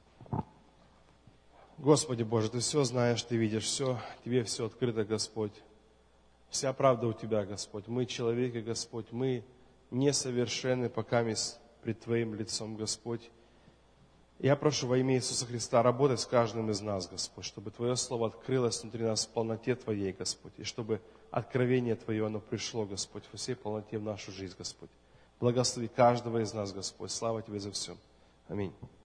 Господи Боже, Ты все знаешь, Ты видишь все, Тебе все открыто, Господь. Вся правда у Тебя, Господь. Мы человеки, Господь, мы несовершенны, пока мы пред Твоим лицом, Господь. Я прошу во имя Иисуса Христа работать с каждым из нас, Господь, чтобы Твое Слово открылось внутри нас в полноте Твоей, Господь, и чтобы откровение Твое, оно пришло, Господь, во всей полноте в нашу жизнь, Господь. Благослови каждого из нас, Господь. Слава Тебе за все. Аминь.